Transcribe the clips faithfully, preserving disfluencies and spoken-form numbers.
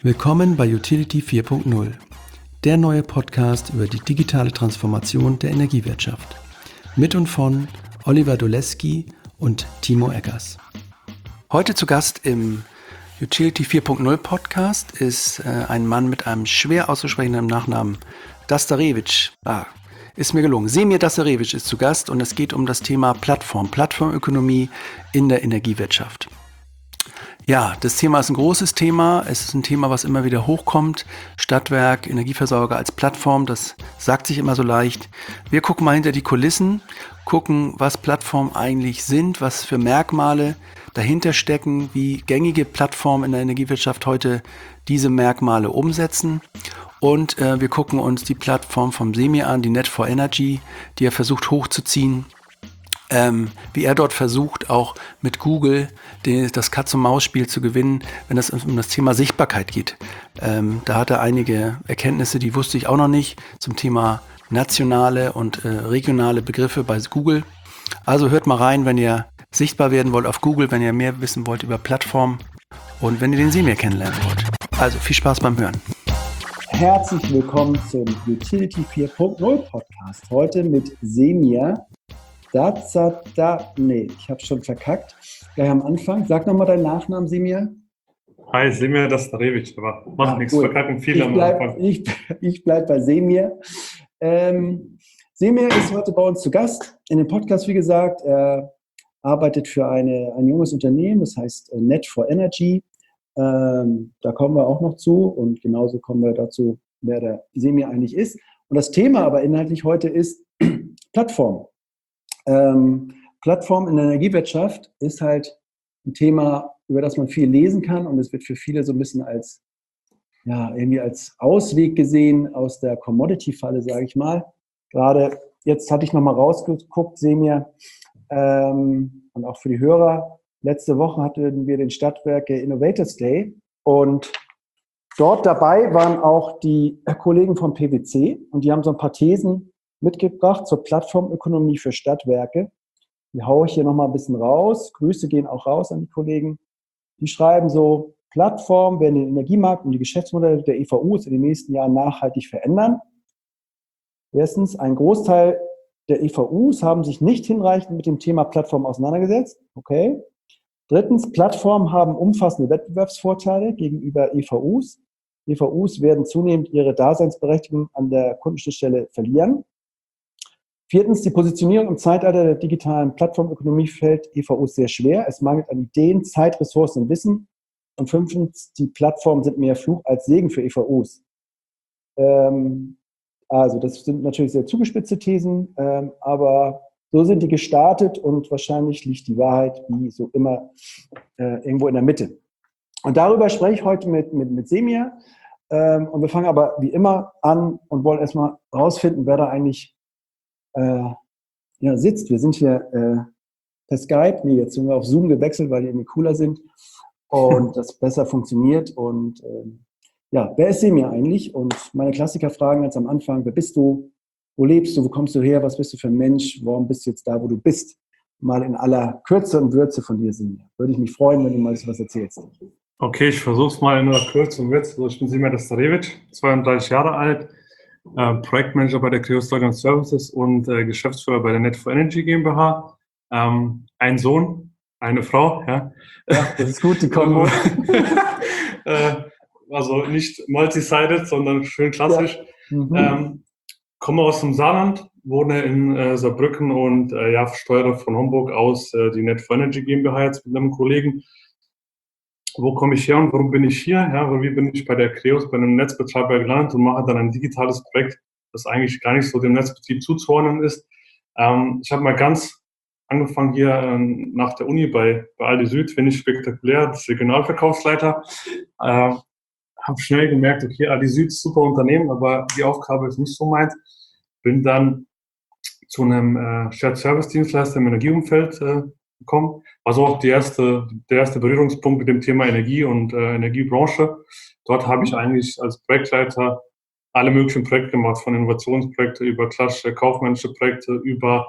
Willkommen bei Utility vier Punkt null, der neue Podcast über die digitale Transformation der Energiewirtschaft. Mit und von Oliver Doleski und Timo Eggers. Heute zu Gast im Utility vier Punkt null Podcast ist äh, ein Mann mit einem schwer auszusprechenden Nachnamen, Dastarevic. Ah, ist mir gelungen. Semir Dastarevic ist zu Gast und es geht um das Thema Plattform, Plattformökonomie in der Energiewirtschaft. Ja, das Thema ist ein großes Thema. Es ist ein Thema, was immer wieder hochkommt. Stadtwerk, Energieversorger als Plattform, das sagt sich immer so leicht. Wir gucken mal hinter die Kulissen, gucken, was Plattformen eigentlich sind, was für Merkmale dahinter stecken, wie gängige Plattformen in der Energiewirtschaft heute diese Merkmale umsetzen. Und äh, wir gucken uns die Plattform vom Semir an, die Net for Energy, die er versucht hochzuziehen. Ähm, wie er dort versucht, auch mit Google den, das Katz-und-Maus-Spiel zu gewinnen, wenn es um das Thema Sichtbarkeit geht. Ähm, da hat er einige Erkenntnisse, die wusste ich auch noch nicht, zum Thema nationale und äh, regionale Begriffe bei Google. Also hört mal rein, wenn ihr sichtbar werden wollt auf Google, wenn ihr mehr wissen wollt über Plattformen und wenn ihr den Semir kennenlernen wollt. Also viel Spaß beim Hören. Herzlich willkommen zum Utility vier Punkt null Podcast. Heute mit Semir. Dazada, nee, ich habe schon verkackt. Gleich am Anfang. Sag nochmal deinen Nachnamen, Semir. Hi, Semir Dastarevic, aber macht ja, nichts, cool. Verkacken viele am Anfang. Ich, ich bleibe bei Semir. Ähm, Semir ist heute bei uns zu Gast in dem Podcast, wie gesagt. Er arbeitet für eine, ein junges Unternehmen, das heißt Net for Energy. Ähm, da kommen wir auch noch zu und genauso kommen wir dazu, wer der Semir eigentlich ist. Und das Thema aber inhaltlich heute ist Plattform. Ähm, Plattform in der Energiewirtschaft ist halt ein Thema, über das man viel lesen kann und es wird für viele so ein bisschen als, ja, irgendwie als Ausweg gesehen aus der Commodity-Falle, sage ich mal. Gerade jetzt hatte ich nochmal rausgeguckt, Semir, ähm, und auch für die Hörer, letzte Woche hatten wir den Stadtwerke Innovators Day und dort dabei waren auch die Kollegen vom P W C und die haben so ein paar Thesen mitgebracht zur Plattformökonomie für Stadtwerke. Die haue ich hier nochmal ein bisschen raus. Grüße gehen auch raus an die Kollegen. Die schreiben so, Plattformen werden den Energiemarkt und die Geschäftsmodelle der E V Us in den nächsten Jahren nachhaltig verändern. Erstens, ein Großteil der E V Us haben sich nicht hinreichend mit dem Thema Plattform auseinandergesetzt. Okay. Drittens, Plattformen haben umfassende Wettbewerbsvorteile gegenüber E V Us. E V Us werden zunehmend ihre Daseinsberechtigung an der Kundenschnittstelle verlieren. Viertens, die Positionierung im Zeitalter der digitalen Plattformökonomie fällt E V Us sehr schwer. Es mangelt an Ideen, Zeit, Ressourcen und Wissen. Und fünftens, die Plattformen sind mehr Fluch als Segen für E V Us. Ähm, also das sind natürlich sehr zugespitzte Thesen, ähm, aber so sind die gestartet und wahrscheinlich liegt die Wahrheit wie so immer äh, irgendwo in der Mitte. Und darüber spreche ich heute mit, mit, mit Semir. Ähm, und wir fangen aber wie immer an und wollen erstmal rausfinden, wer da eigentlich Äh, ja, sitzt. Wir sind hier äh, per Skype, nee, jetzt sind wir auf Zoom gewechselt, weil die irgendwie cooler sind und das besser funktioniert. Und ähm, ja, wer ist Semir eigentlich? Und meine Klassikerfragen ganz am Anfang, wer bist du? Wo lebst du? Wo kommst du her? Was bist du für ein Mensch? Warum bist du jetzt da, wo du bist? Mal in aller Kürze und Würze von dir, Semir. Würde ich mich freuen, wenn du mal was erzählst. Okay, ich versuche es mal in aller Kürze und Würze. Also ich bin Semir Dastarevic, zweiunddreißig Jahre alt, Äh, Projektmanager bei der Kreos Deutschland Services und äh, Geschäftsführer bei der Net for Energy GmbH. Ähm, ein Sohn, eine Frau. Ja, ja das ist gut, die kommen. äh, also nicht multi-sided, sondern schön klassisch. Ja. Mhm. Ähm, komme aus dem Saarland, wohne in äh, Saarbrücken und äh, ja, steuere von Homburg aus äh, die Net for Energy GmbH jetzt mit einem Kollegen. Wo komme ich her und warum bin ich hier? Ja, wie bin ich bei der Kreos, bei einem Netzbetreiber gelandet und mache dann ein digitales Projekt, das eigentlich gar nicht so dem Netzbetrieb zuzuordnen ist. Ähm, ich habe mal ganz angefangen hier ähm, nach der Uni bei, bei Aldi Süd, finde ich spektakulär, als Regionalverkaufsleiter. Äh, habe schnell gemerkt, okay, Aldi Süd ist ein super Unternehmen, aber die Aufgabe ist nicht so meins. Bin dann zu einem äh, Shared-Service-Dienstleister im Energieumfeld äh, gekommen. Also auch die erste, der erste Berührungspunkt mit dem Thema Energie und äh, Energiebranche. Dort habe ich eigentlich als Projektleiter alle möglichen Projekte gemacht, von Innovationsprojekten über klassische kaufmännische Projekte, über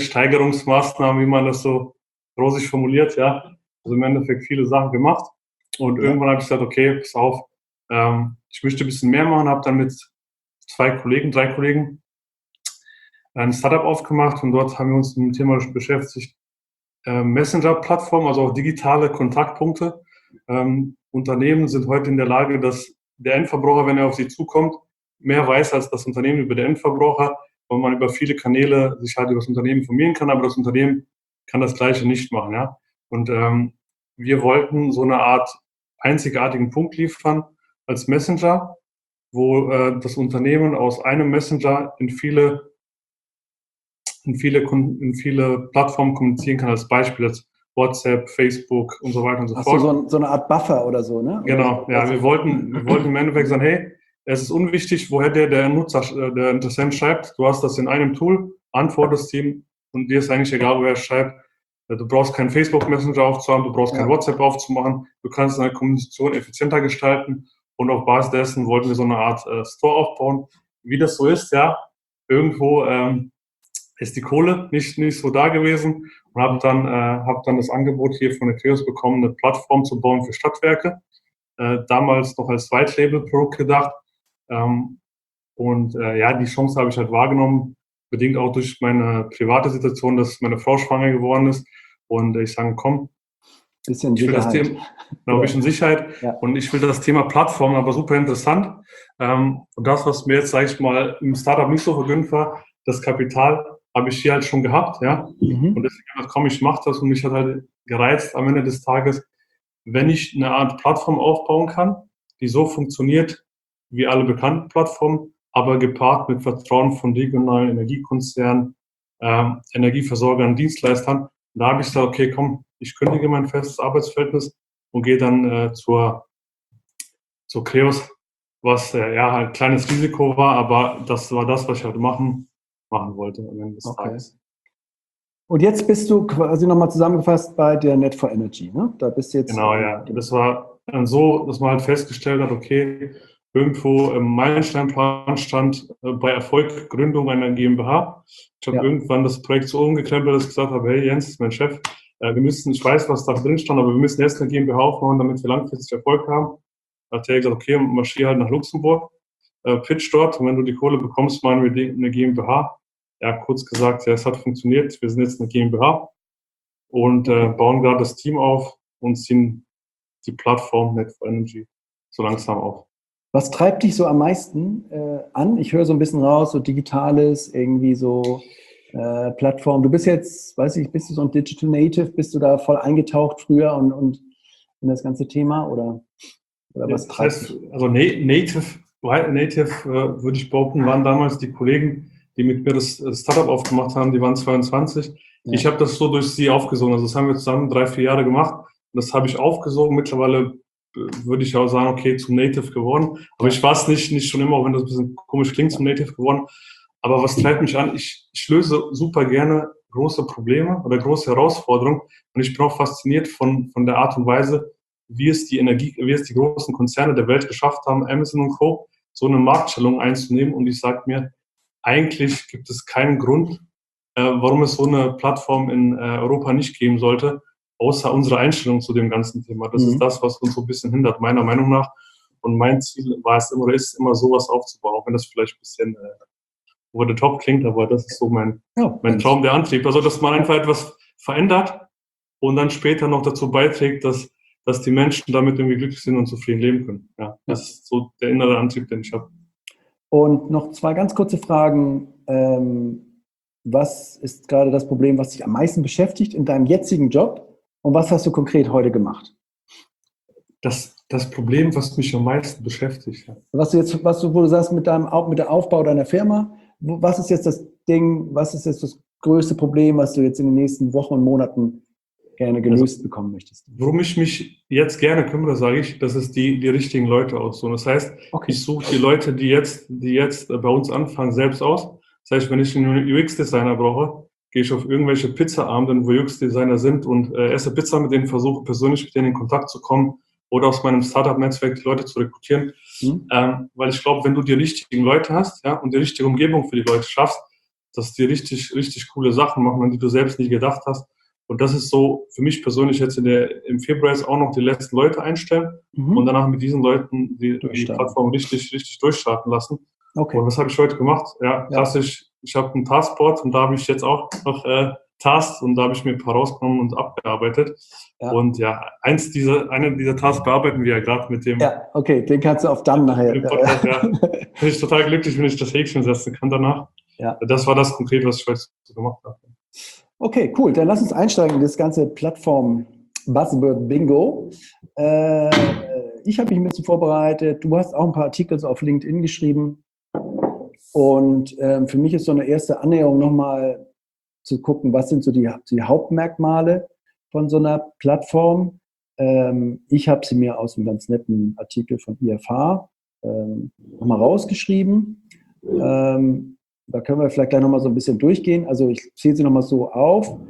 Effizienzsteigerungsmaßnahmen, wie man das so rosig formuliert, ja. Also im Endeffekt viele Sachen gemacht. Und irgendwann habe ich gesagt, okay, pass auf, ähm, ich möchte ein bisschen mehr machen, habe dann mit zwei Kollegen, drei Kollegen ein Startup aufgemacht und dort haben wir uns mit dem Thema beschäftigt. Ähm, Messenger-Plattform, also auch digitale Kontaktpunkte. Ähm, Unternehmen sind heute in der Lage, dass der Endverbraucher, wenn er auf sie zukommt, mehr weiß als das Unternehmen über den Endverbraucher, weil man über viele Kanäle sich halt über das Unternehmen informieren kann, aber das Unternehmen kann das Gleiche nicht machen. Ja? Und ähm, wir wollten so eine Art einzigartigen Punkt liefern als Messenger, wo äh, das Unternehmen aus einem Messenger in viele, in viele, in viele Plattformen kommunizieren kann, als Beispiel als WhatsApp, Facebook und so weiter und so Ach fort. so, so, so eine Art Buffer oder so, ne? Genau, oder ja, wir wollten, wir wollten im Endeffekt sagen, hey, es ist unwichtig, woher der, der Nutzer, der Interessent schreibt. Du hast das in einem Tool, antwortest ihm und dir ist eigentlich egal, woher er schreibt. Du brauchst keinen Facebook Messenger aufzuhaben, du brauchst kein Ja. WhatsApp aufzumachen. Du kannst deine Kommunikation effizienter gestalten und auf Basis dessen wollten wir so eine Art äh, Store aufbauen. Wie das so ist, ja, irgendwo ähm, ist die Kohle nicht, nicht so da gewesen und habe dann, äh, hab dann das Angebot hier von Ethereum bekommen, eine Plattform zu bauen für Stadtwerke. Äh, damals noch als White-Label-Produkt gedacht. Ähm, und äh, ja, die Chance habe ich halt wahrgenommen, bedingt auch durch meine private Situation, dass meine Frau schwanger geworden ist. Und ich sage, komm, bisschen ich will das Sicherheit. Thema, genau, ein bisschen Sicherheit Ja. und ich will das Thema Plattform aber super interessant. Ähm, und das, was mir jetzt, sage ich mal, im Startup nicht so vergönnt war, das Kapital habe ich hier halt schon gehabt, ja. Mhm. Und deswegen habe ich, komm, ich mache das und mich hat halt gereizt am Ende des Tages, wenn ich eine Art Plattform aufbauen kann, die so funktioniert wie alle bekannten Plattformen, aber gepaart mit Vertrauen von regionalen Energiekonzernen, ähm, Energieversorgern, Dienstleistern. Da habe ich gesagt, okay, komm, ich kündige mein festes Arbeitsverhältnis und gehe dann äh, zur, zur Kreos, was äh, ja halt ein kleines Risiko war, aber das war das, was ich halt machen, machen wollte am Ende des Okay. Tages. Und jetzt bist du quasi nochmal zusammengefasst bei der Net for Energy, ne? Da bist du jetzt. Genau, ja. Das war dann so, dass man halt festgestellt hat, okay, irgendwo im Meilensteinplan stand äh, bei Erfolg Gründung einer GmbH. Ich habe Ja. irgendwann das Projekt so umgekrempelt, dass ich gesagt habe, hey Jens, ist mein Chef, äh, wir müssen, ich weiß, was da drin stand, aber wir müssen erst eine GmbH aufbauen, damit wir langfristig Erfolg haben. Da hat er gesagt, okay, marschier halt nach Luxemburg, äh, pitch dort und wenn du die Kohle bekommst, machen wir die, eine GmbH. Ja, kurz gesagt, ja, es hat funktioniert, wir sind jetzt eine GmbH und äh, bauen gerade das Team auf und ziehen die Plattform Net for Energy so langsam auf. Was treibt dich so am meisten äh, an? Ich höre so ein bisschen raus, so Digitales, irgendwie so äh, Plattform. Du bist jetzt, weiß ich, bist du so ein Digital Native? Bist du da voll eingetaucht früher und, und in das ganze Thema? Oder, oder was das treibt heißt, dich? also Native, Native äh, würde ich behaupten, waren damals die Kollegen, die mit mir das Startup aufgemacht haben, die waren zweiundzwanzig. Ja. Ich habe das so durch sie aufgesogen. Also das haben wir zusammen drei, vier Jahre gemacht. Und das habe ich aufgesogen. Mittlerweile würde ich auch sagen, okay, zum Native geworden. Aber ja. ich war es nicht, nicht schon immer, auch wenn das ein bisschen komisch klingt, zum Native geworden. Aber was treibt mich an? Ich, ich löse super gerne große Probleme oder große Herausforderungen. Und ich bin auch fasziniert von, von der Art und Weise, wie es die Energie, wie es die großen Konzerne der Welt geschafft haben, Amazon und Co., so eine Marktstellung einzunehmen. Und ich sage mir, eigentlich gibt es keinen Grund, äh, warum es so eine Plattform in äh, Europa nicht geben sollte, außer unsere Einstellung zu dem ganzen Thema. Das mhm. ist das, was uns so ein bisschen hindert, meiner Meinung nach. Und mein Ziel war es immer, oder ist immer, sowas aufzubauen, auch wenn das vielleicht ein bisschen äh, over the top klingt, aber das ist so mein, ja, mein Traum, der Antrieb. Also, dass man einfach etwas verändert und dann später noch dazu beiträgt, dass, dass die Menschen damit irgendwie glücklich sind und zufrieden leben können. Ja, das ja. ist so der innere Antrieb, den ich habe. Und noch zwei ganz kurze Fragen. Ähm, was ist gerade das Problem, was dich am meisten beschäftigt in deinem jetzigen Job? Und was hast du konkret heute gemacht? Das, das Problem, was mich am meisten beschäftigt. Was du jetzt, was du, wo du sagst, mit deinem mit der Aufbau deiner Firma, was ist jetzt das Ding, was ist jetzt das größte Problem, was du jetzt in den nächsten Wochen und Monaten gerne gelöst also, bekommen möchtest? Worum ich mich jetzt gerne kümmere, sage ich, das ist die, die richtigen Leute aussuchen. Das heißt, okay. ich suche die Leute, die jetzt, die jetzt bei uns anfangen, selbst aus. Das heißt, wenn ich einen U X-Designer brauche, gehe ich auf irgendwelche Pizzaabenden, wo U X-Designer sind und äh, esse Pizza mit denen, versuche persönlich mit denen in Kontakt zu kommen oder aus meinem Startup-Netzwerk die Leute zu rekrutieren. Mhm. Ähm, weil ich glaube, wenn du die richtigen Leute hast, ja, und die richtige Umgebung für die Leute schaffst, dass die richtig, richtig coole Sachen machen, an die du selbst nie gedacht hast. Und das ist so für mich persönlich jetzt in der, im Februar jetzt auch noch die letzten Leute einstellen mhm. und danach mit diesen Leuten die, die Plattform richtig, richtig durchstarten lassen. Okay. Und das habe ich heute gemacht. Ja, klassisch. Ja. Ich habe ein Taskboard und da habe ich jetzt auch noch äh, Tasks und da habe ich mir ein paar rausgenommen und abgearbeitet. Ja. Und ja, eins dieser, eine dieser Tasks bearbeiten wir ja gerade mit dem. Ja, okay, den kannst du auf dann nachher. Podcast, ja. Bin ich total glücklich, wenn ich das Häkchen setzen kann danach. Ja. Das war das konkret, was ich heute gemacht habe. Okay, cool. Dann lass uns einsteigen in das ganze Plattform-Buzzword-Bingo. Äh, ich habe mich ein bisschen vorbereitet. Du hast auch ein paar Artikel auf LinkedIn geschrieben. Und ähm, für mich ist so eine erste Annäherung nochmal zu gucken, was sind so die, die Hauptmerkmale von so einer Plattform. Ähm, ich habe sie mir aus einem ganz netten Artikel von I F H ähm, nochmal rausgeschrieben. Ähm, da können wir vielleicht gleich nochmal so ein bisschen durchgehen. Also ich zähle sie nochmal so auf.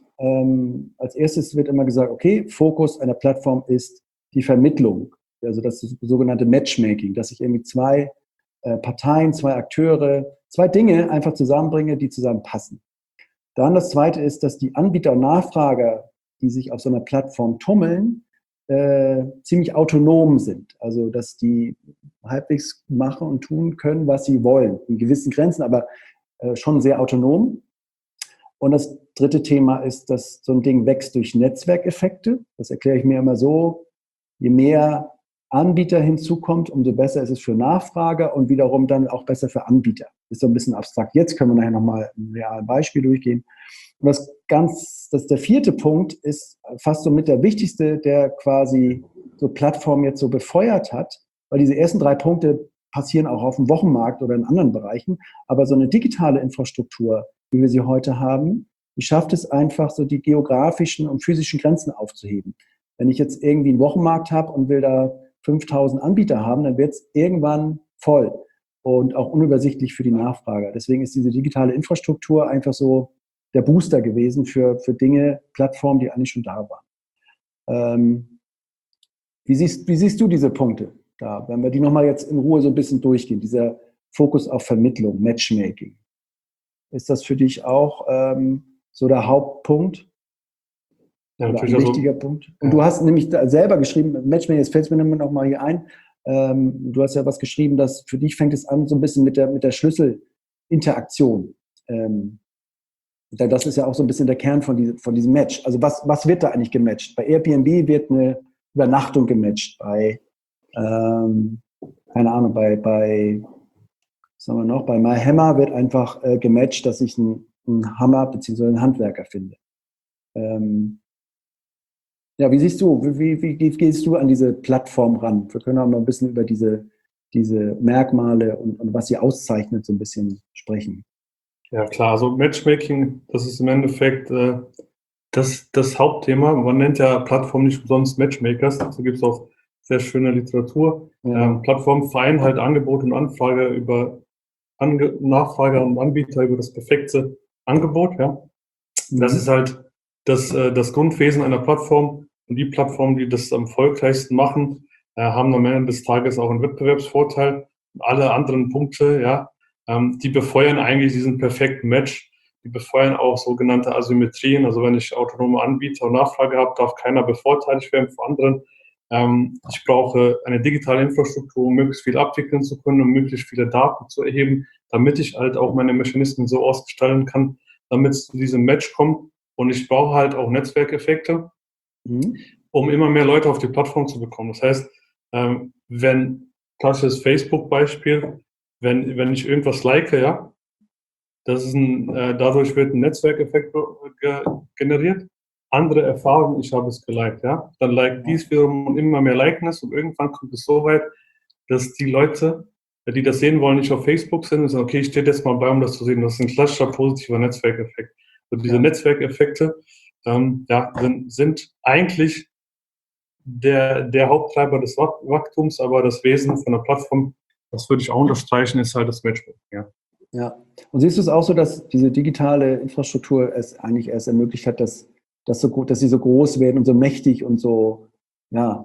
Ähm, als erstes wird immer gesagt, okay, Fokus einer Plattform ist die Vermittlung. Also das ist das sogenannte Matchmaking, dass ich irgendwie zwei äh, Parteien, zwei Akteure, zwei Dinge einfach zusammenbringe, die zusammenpassen. Dann das Zweite ist, dass die Anbieter und Nachfrager, die sich auf so einer Plattform tummeln, äh, ziemlich autonom sind. Also dass die halbwegs machen und tun können, was sie wollen, in gewissen Grenzen, aber äh, schon sehr autonom. Und das dritte Thema ist, dass so ein Ding wächst durch Netzwerkeffekte. Das erkläre ich mir immer so, je mehr Anbieter hinzukommt, umso besser ist es für Nachfrager und wiederum dann auch besser für Anbieter. Ist so ein bisschen abstrakt. Jetzt können wir nachher nochmal ein reales Beispiel durchgehen. Und das ganz, das der vierte Punkt ist fast so mit der wichtigste, der quasi so Plattformen jetzt so befeuert hat, weil diese ersten drei Punkte passieren auch auf dem Wochenmarkt oder in anderen Bereichen. Aber so eine digitale Infrastruktur, wie wir sie heute haben, die schafft es einfach, so die geografischen und physischen Grenzen aufzuheben. Wenn ich jetzt irgendwie einen Wochenmarkt habe und will da fünftausend Anbieter haben, dann wird es irgendwann voll und auch unübersichtlich für die Nachfrager. Deswegen ist diese digitale Infrastruktur einfach so der Booster gewesen für, für Dinge, Plattformen, die eigentlich schon da waren. Ähm, wie, siehst, wie siehst du diese Punkte da, wenn wir die nochmal jetzt in Ruhe so ein bisschen durchgehen, dieser Fokus auf Vermittlung, Matchmaking? Ist das für dich auch ähm, so der Hauptpunkt? Ja, oder ein wichtiger also, Punkt. Und ja. Du hast nämlich selber geschrieben, Matchmaking, jetzt fällt es mir noch mal hier ein, ähm, du hast ja was geschrieben, dass für dich fängt es an so ein bisschen mit der, mit der Schlüsselinteraktion. Ähm, das ist ja auch so ein bisschen der Kern von, diese, von diesem Match. Also was, was wird da eigentlich gematcht? Bei Airbnb wird eine Übernachtung gematcht, bei, ähm, keine Ahnung, bei, bei, was sagen wir noch, bei MyHammer wird einfach äh, gematcht, dass ich einen, einen Hammer bzw. einen Handwerker finde. Ähm, Ja, wie siehst du, wie, wie, wie gehst du an diese Plattform ran? Wir können auch mal ein bisschen über diese, diese Merkmale und, und was sie auszeichnet, so ein bisschen sprechen. Ja klar, also Matchmaking, das ist im Endeffekt äh, das, das Hauptthema. Man nennt ja Plattformen nicht umsonst Matchmakers, dazu gibt es auch sehr schöne Literatur. Ja. Ähm, Plattformen vereinen halt Angebot und Anfrage über Ange Nachfrager und Anbieter über das perfekte Angebot. Ja. Mhm. Das ist halt das, äh, das Grundwesen einer Plattform. Und die Plattformen, die das am erfolgreichsten machen, äh, haben am Ende des Tages auch einen Wettbewerbsvorteil. Und alle anderen Punkte, ja, ähm, die befeuern eigentlich diesen perfekten Match. Die befeuern auch sogenannte Asymmetrien. Also wenn ich autonome Anbieter und Nachfrage habe, darf keiner bevorteiligt werden vor anderen. Ähm, ich brauche eine digitale Infrastruktur, um möglichst viel abwickeln zu können, um möglichst viele Daten zu erheben, damit ich halt auch meine Mechanismen so ausgestalten kann, damit es zu diesem Match kommt. Und ich brauche halt auch Netzwerkeffekte, um immer mehr Leute auf die Plattform zu bekommen. Das heißt, ähm, wenn, klassisches Facebook-Beispiel, wenn, wenn ich irgendwas like, ja, das ist ein, äh, dadurch wird ein Netzwerkeffekt ge generiert. Andere erfahren, ich habe es geliked, ja. Dann like dies wiederum und immer mehr liken es und irgendwann kommt es so weit, dass die Leute, die das sehen wollen, nicht auf Facebook sind und sagen, okay, ich stehe jetzt mal bei, um das zu sehen. Das ist ein klassischer positiver Netzwerkeffekt. Und diese ja. Netzwerkeffekte ähm, ja, sind, sind eigentlich der, der Haupttreiber des Wachstums, aber das Wesen von der Plattform, das würde ich auch unterstreichen, ist halt das Matchmaking. Ja. Ja. Und siehst du es auch so, dass diese digitale Infrastruktur es eigentlich erst ermöglicht hat, dass, dass, so, dass sie so groß werden und so mächtig und so, ja.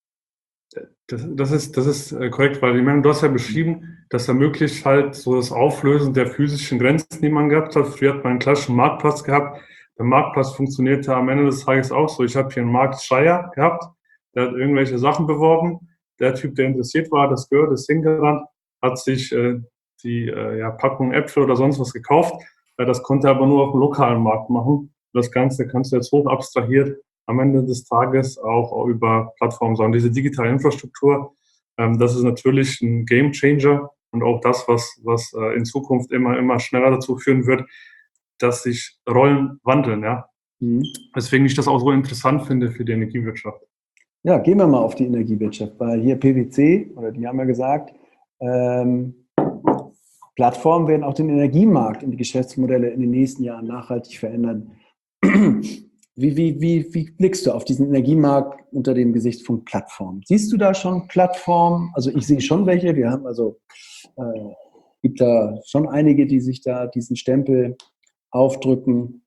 Das, das ist, das ist korrekt, weil ich meine, du hast ja beschrieben, das ermöglicht halt so das Auflösen der physischen Grenzen, die man gehabt hat. Früher hat man einen klassischen Marktplatz gehabt, der Marktplatz funktionierte am Ende des Tages auch so. Ich habe hier einen Marktschreier gehabt, der hat irgendwelche Sachen beworben. Der Typ, der interessiert war, das gehört, ist hingerannt, hat sich äh, die äh, ja, Packung Äpfel oder sonst was gekauft. Äh, das konnte er aber nur auf dem lokalen Markt machen. Das Ganze kannst du jetzt hoch abstrahiert am Ende des Tages auch, auch über Plattformen sagen. Diese digitale Infrastruktur, ähm, das ist natürlich ein Game Changer und auch das, was, was äh, in Zukunft immer, immer schneller dazu führen wird, dass sich Rollen wandeln. Ja? Mhm. Deswegen ich das auch so interessant finde für die Energiewirtschaft. Ja, gehen wir mal auf die Energiewirtschaft, weil hier P W C, oder die haben ja gesagt, ähm, Plattformen werden auch den Energiemarkt und die Geschäftsmodelle in den nächsten Jahren nachhaltig verändern. Wie, wie, wie, wie blickst du auf diesen Energiemarkt unter dem Gesichtspunkt Plattform? Siehst du da schon Plattformen? Also ich sehe schon welche. Wir haben also, äh, gibt da schon einige, die sich da diesen Stempel aufdrücken.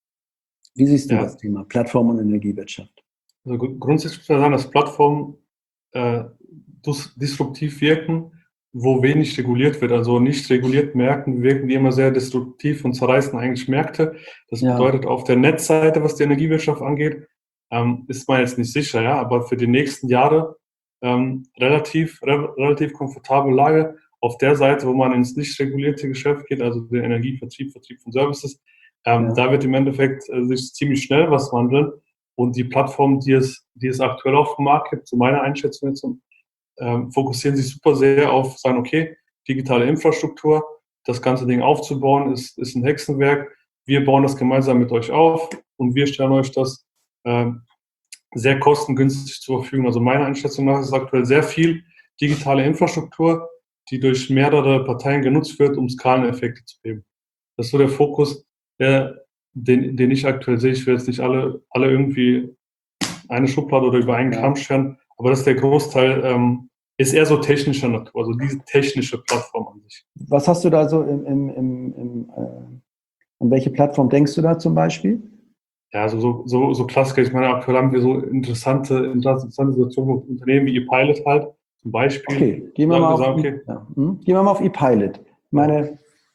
Wie siehst du ja. das Thema Plattform und Energiewirtschaft? Also grundsätzlich kann man sagen, dass Plattformen äh, disruptiv wirken, wo wenig reguliert wird. Also nicht reguliert Märkten wirken die immer sehr destruktiv und zerreißen eigentlich Märkte. Das ja. bedeutet, auf der Netzseite, was die Energiewirtschaft angeht, ähm, ist man jetzt nicht sicher, ja, aber für die nächsten Jahre ähm, relativ, re relativ komfortable Lage. Auf der Seite, wo man ins nicht regulierte Geschäft geht, also den Energievertrieb, Vertrieb von Services, ähm, ja. da wird im Endeffekt äh, sich ziemlich schnell was wandeln. Und die Plattformen, die es, die es aktuell auf dem Markt gibt, zu meiner Einschätzung jetzt, ähm, fokussieren sich super sehr auf, sagen, okay, digitale Infrastruktur, das ganze Ding aufzubauen, ist, ist ein Hexenwerk. Wir bauen das gemeinsam mit euch auf und wir stellen euch das ähm, sehr kostengünstig zur Verfügung. Also meiner Einschätzung nach ist es aktuell sehr viel digitale Infrastruktur, die durch mehrere Parteien genutzt wird, um Skaleneffekte zu geben. Das ist so der Fokus, der Den, den ich aktuell sehe. Ich will jetzt nicht alle, alle irgendwie eine Schublade oder über einen Kamm scheren, aber das ist der Großteil, ähm, ist eher so technischer Natur, also diese technische Plattform an sich. Was hast du da so im, im, im, im äh, an welche Plattform denkst du da zum Beispiel? Ja, also so, so, so Klassiker. Ich meine, aktuell haben wir so interessante, interessante Situationen mit Unternehmen wie ePilot halt, zum Beispiel. Okay, gehen wir mal auf, sagen, okay. ja. hm? Gehen wir mal auf ePilot. Ich meine,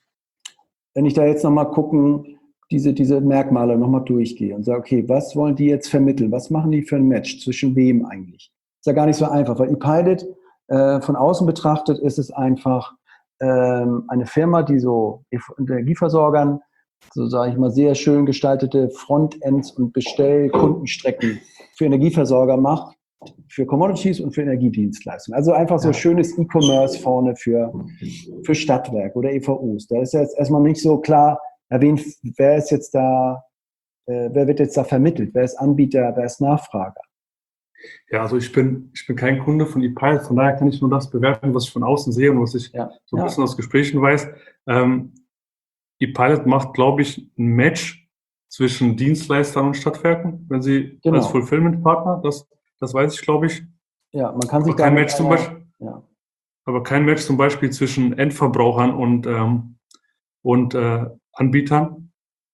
wenn ich da jetzt nochmal gucken, diese, diese Merkmale nochmal durchgehe und sage, okay, was wollen die jetzt vermitteln? Was machen die für ein Match? Zwischen wem eigentlich? Ist ja gar nicht so einfach, weil ePilot äh, von außen betrachtet ist es einfach ähm, eine Firma, die so Energieversorgern, so sage ich mal, sehr schön gestaltete Frontends und Bestellkundenstrecken für Energieversorger macht, für Commodities und für Energiedienstleistungen. Also einfach so schönes E-Commerce vorne für, für Stadtwerke oder E V Us. Da ist jetzt erstmal nicht so klar, ja, wen, wer ist jetzt da, äh, wer wird jetzt da vermittelt? Wer ist Anbieter, wer ist Nachfrager? Ja, also ich bin, ich bin kein Kunde von ePilot, von daher kann ich nur das bewerten, was ich von außen sehe und was ich ja. so ein ja. bisschen aus Gesprächen weiß. Ähm, ePilot macht, glaube ich, ein Match zwischen Dienstleistern und Stadtwerken, wenn sie genau. als Fulfillment-Partner, das, das weiß ich, glaube ich. Ja, man kann sich aber kein Match zum Beispiel, ja. aber kein Match zum Beispiel zwischen Endverbrauchern und, ähm, und äh, Anbietern,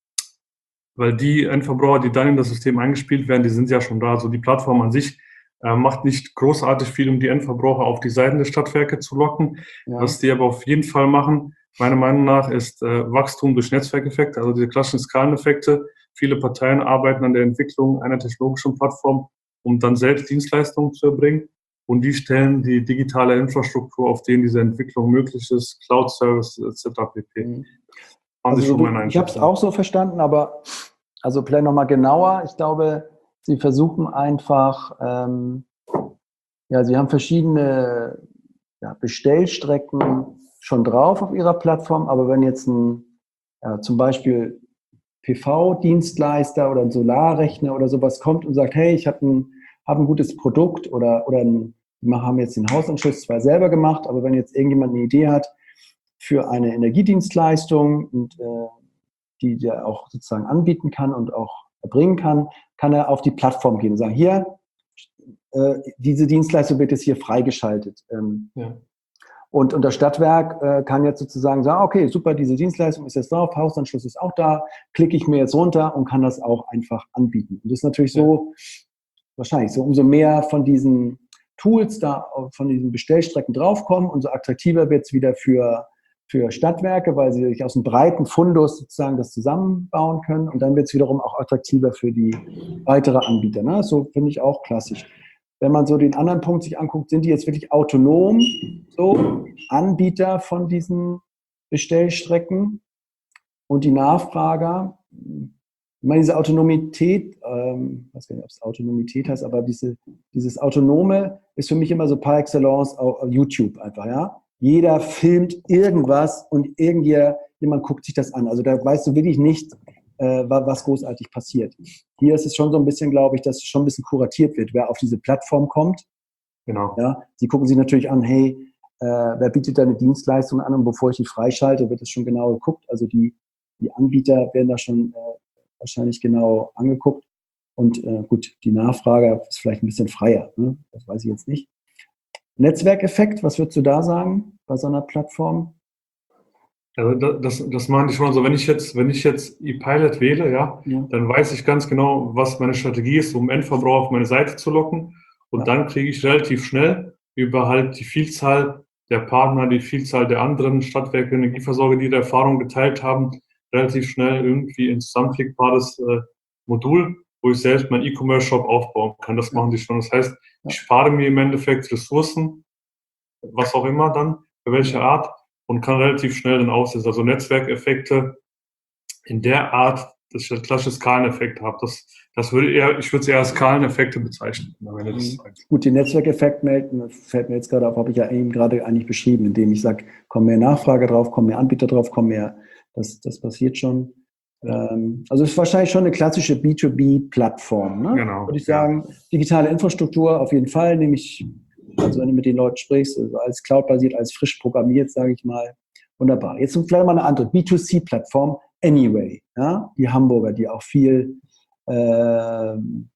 weil die Endverbraucher, die dann in das System eingespielt werden, die sind ja schon da. Also die Plattform an sich äh, macht nicht großartig viel, um die Endverbraucher auf die Seiten der Stadtwerke zu locken. Ja. Was die aber auf jeden Fall machen, meiner Meinung nach, ist äh, Wachstum durch Netzwerkeffekte, also diese klassischen Skaleneffekte. Viele Parteien arbeiten an der Entwicklung einer technologischen Plattform, um dann selbst Dienstleistungen zu erbringen. Und die stellen die digitale Infrastruktur, auf denen diese Entwicklung möglich ist, Cloud-Services et cetera pp. Mhm. Also du, ich habe es auch so verstanden, aber also vielleicht nochmal genauer. Ich glaube, sie versuchen einfach, ähm, ja, sie haben verschiedene ja, Bestellstrecken schon drauf auf ihrer Plattform, aber wenn jetzt ein ja, zum Beispiel P V-Dienstleister oder ein Solarrechner oder sowas kommt und sagt, hey, ich habe ein, hab ein gutes Produkt oder, oder ein, wir haben jetzt den Hausanschluss zwar selber gemacht, aber wenn jetzt irgendjemand eine Idee hat, für eine Energiedienstleistung und äh, die der auch sozusagen anbieten kann und auch erbringen kann, kann er auf die Plattform gehen und sagen, hier, äh, diese Dienstleistung wird jetzt hier freigeschaltet. Ähm, ja. Und, und das Stadtwerk äh, kann jetzt sozusagen sagen, okay, super, diese Dienstleistung ist jetzt drauf, Hausanschluss ist auch da, klicke ich mir jetzt runter und kann das auch einfach anbieten. Und das ist natürlich so, ja. wahrscheinlich so, umso mehr von diesen Tools da, von diesen Bestellstrecken draufkommen, umso attraktiver wird es wieder für für Stadtwerke, weil sie sich aus einem breiten Fundus sozusagen das zusammenbauen können. Und dann wird es wiederum auch attraktiver für die weitere Anbieter. Ne? So finde ich auch klassisch. Wenn man so den anderen Punkt sich anguckt, sind die jetzt wirklich autonom, so Anbieter von diesen Bestellstrecken und die Nachfrager. Ich meine, diese Autonomität, ähm, ich weiß gar nicht, ob es Autonomität heißt, aber diese, dieses Autonome ist für mich immer so par excellence auf YouTube einfach, ja. Jeder filmt irgendwas und irgendjemand guckt sich das an. Also da weißt du wirklich nicht, äh, was großartig passiert. Hier ist es schon so ein bisschen, glaube ich, dass es schon ein bisschen kuratiert wird, wer auf diese Plattform kommt. Genau. Ja, sie gucken sich natürlich an, hey, äh, wer bietet da eine Dienstleistung an und bevor ich die freischalte, wird das schon genau geguckt. Also die, die Anbieter werden da schon äh, wahrscheinlich genau angeguckt. Und äh, gut, die Nachfrage ist vielleicht ein bisschen freier. Ne? Das weiß ich jetzt nicht. Netzwerkeffekt, was würdest du da sagen bei so einer Plattform? Also das, das machen die schon so. Wenn ich jetzt, wenn ich jetzt ePilot wähle, ja, ja, dann weiß ich ganz genau, was meine Strategie ist, um Endverbraucher auf meine Seite zu locken. Und ja. dann kriege ich relativ schnell über halt die Vielzahl der Partner, die Vielzahl der anderen Stadtwerke, Energieversorger, die da Erfahrung geteilt haben, relativ schnell irgendwie ein zusammenklickbares äh, Modul, wo ich selbst meinen E-Commerce-Shop aufbauen kann. Das machen die schon. Das heißt, ich spare mir im Endeffekt Ressourcen, was auch immer dann, für welche Art, und kann relativ schnell dann aussetzen. Also Netzwerkeffekte in der Art, dass ich einen klassischen Skaleneffekt habe. Das, das würde eher, ich würde es eher als Skaleneffekte bezeichnen. Wenn das Gut, den Netzwerkeffekt fällt mir jetzt gerade auf, habe ich ja eben gerade eigentlich beschrieben, indem ich sage, kommen mehr Nachfrage drauf, kommen mehr Anbieter drauf, kommen mehr, das, das passiert schon. Ähm, also es ist wahrscheinlich schon eine klassische B zwei B-Plattform, ne? Genau. Würde ich sagen, ja. Digitale Infrastruktur auf jeden Fall, nämlich, also wenn du mit den Leuten sprichst, also als Cloud-basiert, als frisch programmiert, sage ich mal, wunderbar. Jetzt vielleicht mal eine andere B zwei C-Plattform, Anyway, ja? Die Hamburger, die auch viel äh, ja,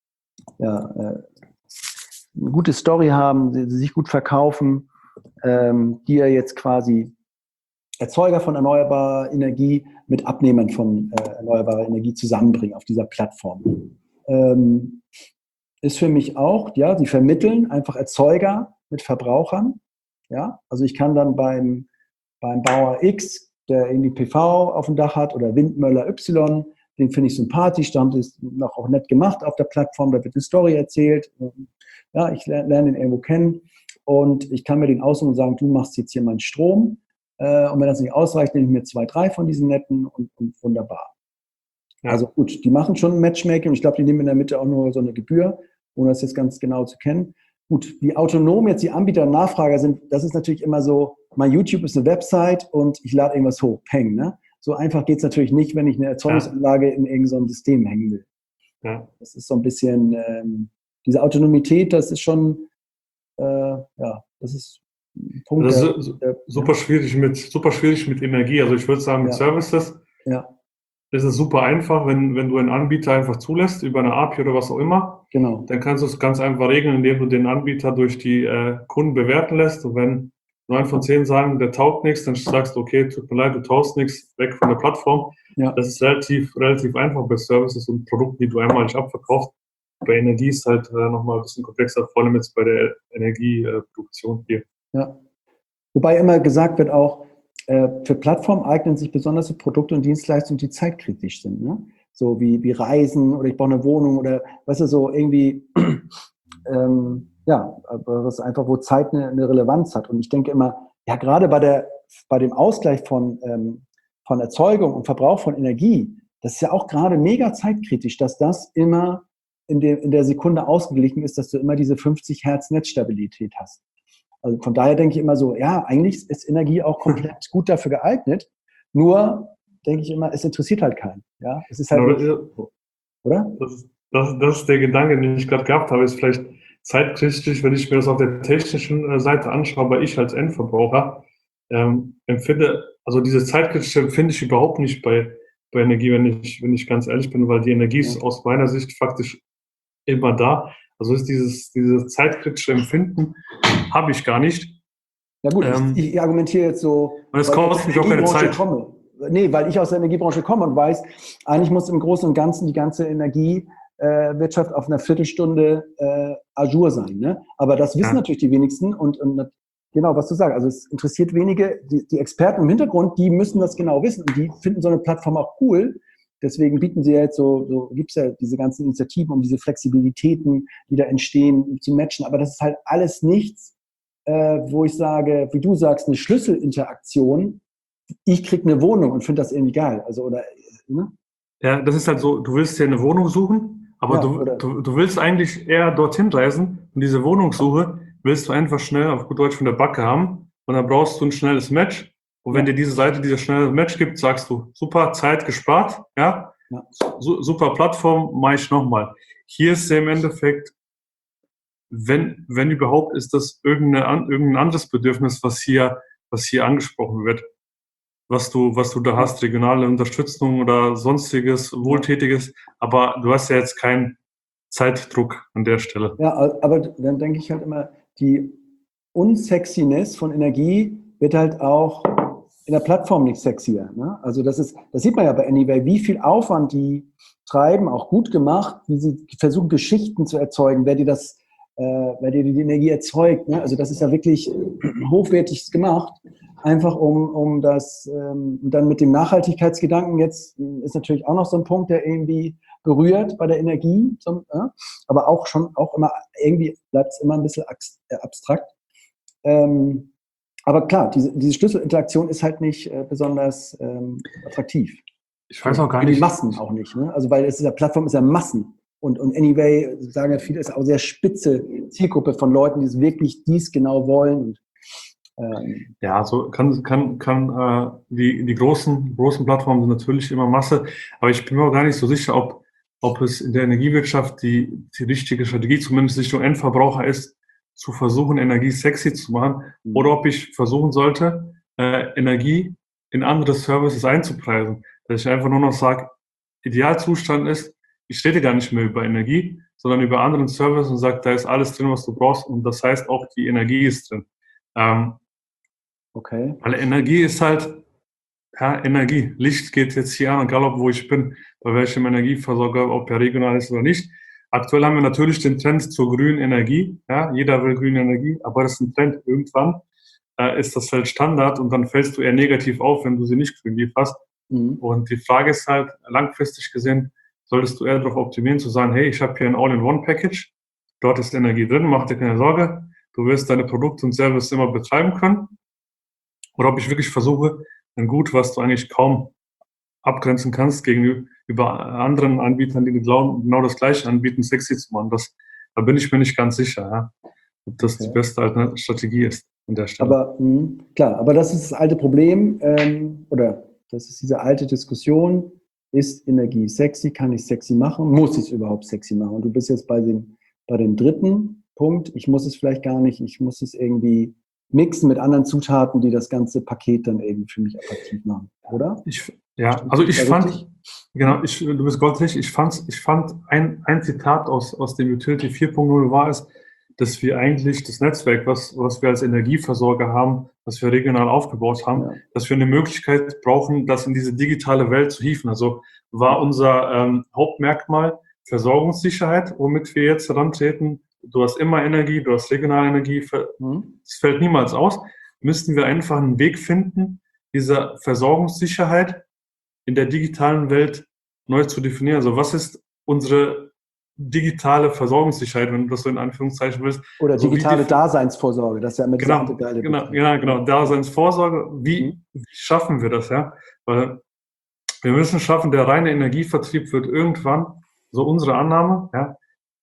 äh, eine gute Story haben, die, die sich gut verkaufen, ähm, die ja jetzt quasi Erzeuger von erneuerbarer Energie mit Abnehmern von äh, erneuerbarer Energie zusammenbringen auf dieser Plattform. Ähm, ist für mich auch, ja, sie vermitteln einfach Erzeuger mit Verbrauchern. Ja, also ich kann dann beim, beim Bauer X, der irgendwie P V auf dem Dach hat, oder Windmöller Y, den finde ich sympathisch, da haben sie es noch auch nett gemacht auf der Plattform, da wird eine Story erzählt. Ja, ich lerne, lerne den irgendwo kennen und ich kann mir den aussuchen und sagen, du machst jetzt hier meinen Strom. Und wenn das nicht ausreicht, nehme ich mir zwei, drei von diesen netten und, und wunderbar. Ja. Also gut, die machen schon ein Matchmaking und ich glaube, die nehmen in der Mitte auch nur so eine Gebühr, ohne das jetzt ganz genau zu kennen. Gut, wie autonom jetzt die Anbieter und Nachfrager sind, das ist natürlich immer so, mein YouTube ist eine Website und ich lade irgendwas hoch, peng, ne? So einfach geht es natürlich nicht, wenn ich eine Erzeugungsanlage ja. in irgendeinem System hängen will. Ja. Das ist so ein bisschen, ähm, diese Autonomität, das ist schon, äh, ja, das ist Punkt, das ist der, super, ja. schwierig mit, super schwierig mit Energie. Also ich würde sagen, mit ja. Services ja. ist es super einfach, wenn, wenn du einen Anbieter einfach zulässt, über eine A P I oder was auch immer. Genau. Dann kannst du es ganz einfach regeln, indem du den Anbieter durch die äh, Kunden bewerten lässt. Und wenn neun von zehn sagen, der taugt nichts, dann sagst du, okay, tut mir leid, du taugst nichts, weg von der Plattform. Ja. Das ist relativ, relativ einfach bei Services und Produkten, die du einmalig abverkaufst. Bei Energie ist halt äh, nochmal ein bisschen komplexer, vor allem jetzt bei der Energieproduktion äh, hier. Ja. Wobei immer gesagt wird auch, äh, für Plattformen eignen sich besonders Produkte und Dienstleistungen, die zeitkritisch sind. Ne? So wie, wie Reisen oder ich brauche eine Wohnung oder, weißt du, so irgendwie, ähm, ja, was einfach, wo Zeit eine, eine Relevanz hat. Und ich denke immer, ja, gerade bei der, bei dem Ausgleich von, ähm, von Erzeugung und Verbrauch von Energie, das ist ja auch gerade mega zeitkritisch, dass das immer in, de, in der Sekunde ausgeglichen ist, dass du immer diese fünfzig Hertz Netzstabilität hast. Also von daher denke ich immer so, ja, eigentlich ist Energie auch komplett gut dafür geeignet. Nur denke ich immer, es interessiert halt keinen. Ja, es ist halt ja, nicht, oder? Das ist, das, das ist der Gedanke, den ich gerade gehabt habe, ist vielleicht zeitkritisch, wenn ich mir das auf der technischen Seite anschaue, weil ich als Endverbraucher ähm, empfinde, also diese zeitkritische empfinde ich überhaupt nicht bei, bei Energie, wenn ich, wenn ich ganz ehrlich bin, weil die Energie ist aus meiner Sicht faktisch immer da. Also ist dieses, dieses zeitkritische Empfinden habe ich gar nicht. Ja gut, ähm, ich, ich argumentiere jetzt so, und es kostet mich auch keine Zeit. Komme. Nee, weil ich aus der Energiebranche komme und weiß, eigentlich muss im Großen und Ganzen die ganze Energiewirtschaft äh, auf einer Viertelstunde äh, à jour sein. Ne? Aber das wissen ja. natürlich die wenigsten und, und genau, was du sagst. Also es interessiert wenige, die, die Experten im Hintergrund, die müssen das genau wissen und die finden so eine Plattform auch cool. Deswegen bieten sie ja jetzt so, so gibt es ja diese ganzen Initiativen, um diese Flexibilitäten, die da entstehen, zu matchen. Aber das ist halt alles nichts, äh, wo ich sage, wie du sagst, eine Schlüsselinteraktion. Ich kriege eine Wohnung und finde das irgendwie geil. Also, oder, ne? Ja, das ist halt so, du willst dir eine Wohnung suchen, aber Ja, du, du, du willst eigentlich eher dorthin reisen und diese Wohnungssuche willst du einfach schnell auf gut Deutsch von der Backe haben und dann brauchst du ein schnelles Match. Und wenn dir diese Seite dieses schnelle Match gibt, sagst du, super, Zeit gespart, ja, Ja. Su- super Plattform, mache ich nochmal. Hier ist ja im Endeffekt, wenn, wenn überhaupt, ist das irgendeine, an- irgendein anderes Bedürfnis, was hier, was hier angesprochen wird, was du, was du da hast, regionale Unterstützung oder sonstiges, Wohltätiges, aber du hast ja jetzt keinen Zeitdruck an der Stelle. Ja, aber dann denke ich halt immer, die Unsexiness von Energie wird halt auch in der Plattform nicht sexier. Ne? Also das ist, das sieht man ja bei Anyway, wie viel Aufwand die treiben, auch gut gemacht, wie sie versuchen, Geschichten zu erzeugen, wer dir das, äh, wer dir die Energie erzeugt. Ne? Also das ist ja wirklich hochwertig gemacht, einfach um, um das, ähm, dann mit dem Nachhaltigkeitsgedanken jetzt ist natürlich auch noch so ein Punkt, der irgendwie berührt bei der Energie, so, äh, aber auch schon, auch immer, irgendwie bleibt es immer ein bisschen abstrakt. Ähm, aber klar, diese, diese Schlüsselinteraktion ist halt nicht äh, besonders ähm, attraktiv. Ich weiß auch gar Für nicht. die Massen auch nicht. Ne? Also weil es ist ja, Plattform ist ja Massen. Und, und Anyway, sagen ja viele, ist auch sehr spitze Zielgruppe von Leuten, die es wirklich dies genau wollen. Und, ähm, ja, so kann, kann, kann äh, die, die großen, großen Plattformen sind natürlich immer Masse, aber ich bin mir auch gar nicht so sicher, ob, ob es in der Energiewirtschaft die, die richtige Strategie, zumindest Richtung Endverbraucher ist, zu versuchen, Energie sexy zu machen, Mhm. oder ob ich versuchen sollte, äh, Energie in andere Services einzupreisen. Dass ich einfach nur noch sage, Idealzustand ist, ich rede gar nicht mehr über Energie, sondern über anderen Service und sage, da ist alles drin, was du brauchst, und das heißt auch, die Energie ist drin. Ähm, okay. Weil Energie ist halt, ja, Energie. Licht geht jetzt hier an, egal ob wo ich bin, bei welchem Energieversorger, ob er regional ist oder nicht. Aktuell haben wir natürlich den Trend zur grünen Energie. Ja, jeder will grüne Energie, aber das ist ein Trend. Irgendwann äh, ist das halt Standard und dann fällst du eher negativ auf, wenn du sie nicht grün lieferst. Mhm. Und die Frage ist halt, langfristig gesehen, solltest du eher darauf optimieren, zu sagen, hey, ich habe hier ein All-in-One-Package, dort ist Energie drin, mach dir keine Sorge, du wirst deine Produkte und Services immer betreiben können. Oder ob ich wirklich versuche, ein Gut, was du eigentlich kaum abgrenzen kannst gegenüber anderen Anbietern, die genau das Gleiche anbieten, sexy zu machen. Das, da bin ich mir nicht ganz sicher, ja, ob das Okay. die beste Altern- Strategie ist an der Stelle. Aber mh, klar, aber das ist das alte Problem, ähm, oder das ist diese alte Diskussion, ist Energie sexy, kann ich sexy machen, muss ich es überhaupt sexy machen? Und du bist jetzt bei dem, bei dem dritten Punkt, ich muss es vielleicht gar nicht, ich muss es irgendwie mixen mit anderen Zutaten, die das ganze Paket dann eben für mich attraktiv machen, oder? Ich, ja, also ich War fand, richtig? genau, ich, du bist goldrecht, ich fand, ich fand ein, ein Zitat aus, aus dem Utility vier Punkt null war es, dass wir eigentlich das Netzwerk, was, was wir als Energieversorger haben, was wir regional aufgebaut haben, Ja. dass wir eine Möglichkeit brauchen, das in diese digitale Welt zu hieven. Also war unser ähm, Hauptmerkmal Versorgungssicherheit, womit wir jetzt herantreten. Du hast immer Energie, du hast regionale Energie, es Mhm. fällt niemals aus. Müssten wir einfach einen Weg finden, diese Versorgungssicherheit in der digitalen Welt neu zu definieren. Also was ist unsere digitale Versorgungssicherheit, wenn du das so in Anführungszeichen willst? Oder So digitale wie die, Daseinsvorsorge, das ist ja immer dieser genau, andere geile genau, Begriff. genau, genau, Daseinsvorsorge. Wie, Mhm. wie schaffen wir das, ja? Weil wir müssen schaffen, der reine Energievertrieb wird irgendwann, so unsere Annahme, ja,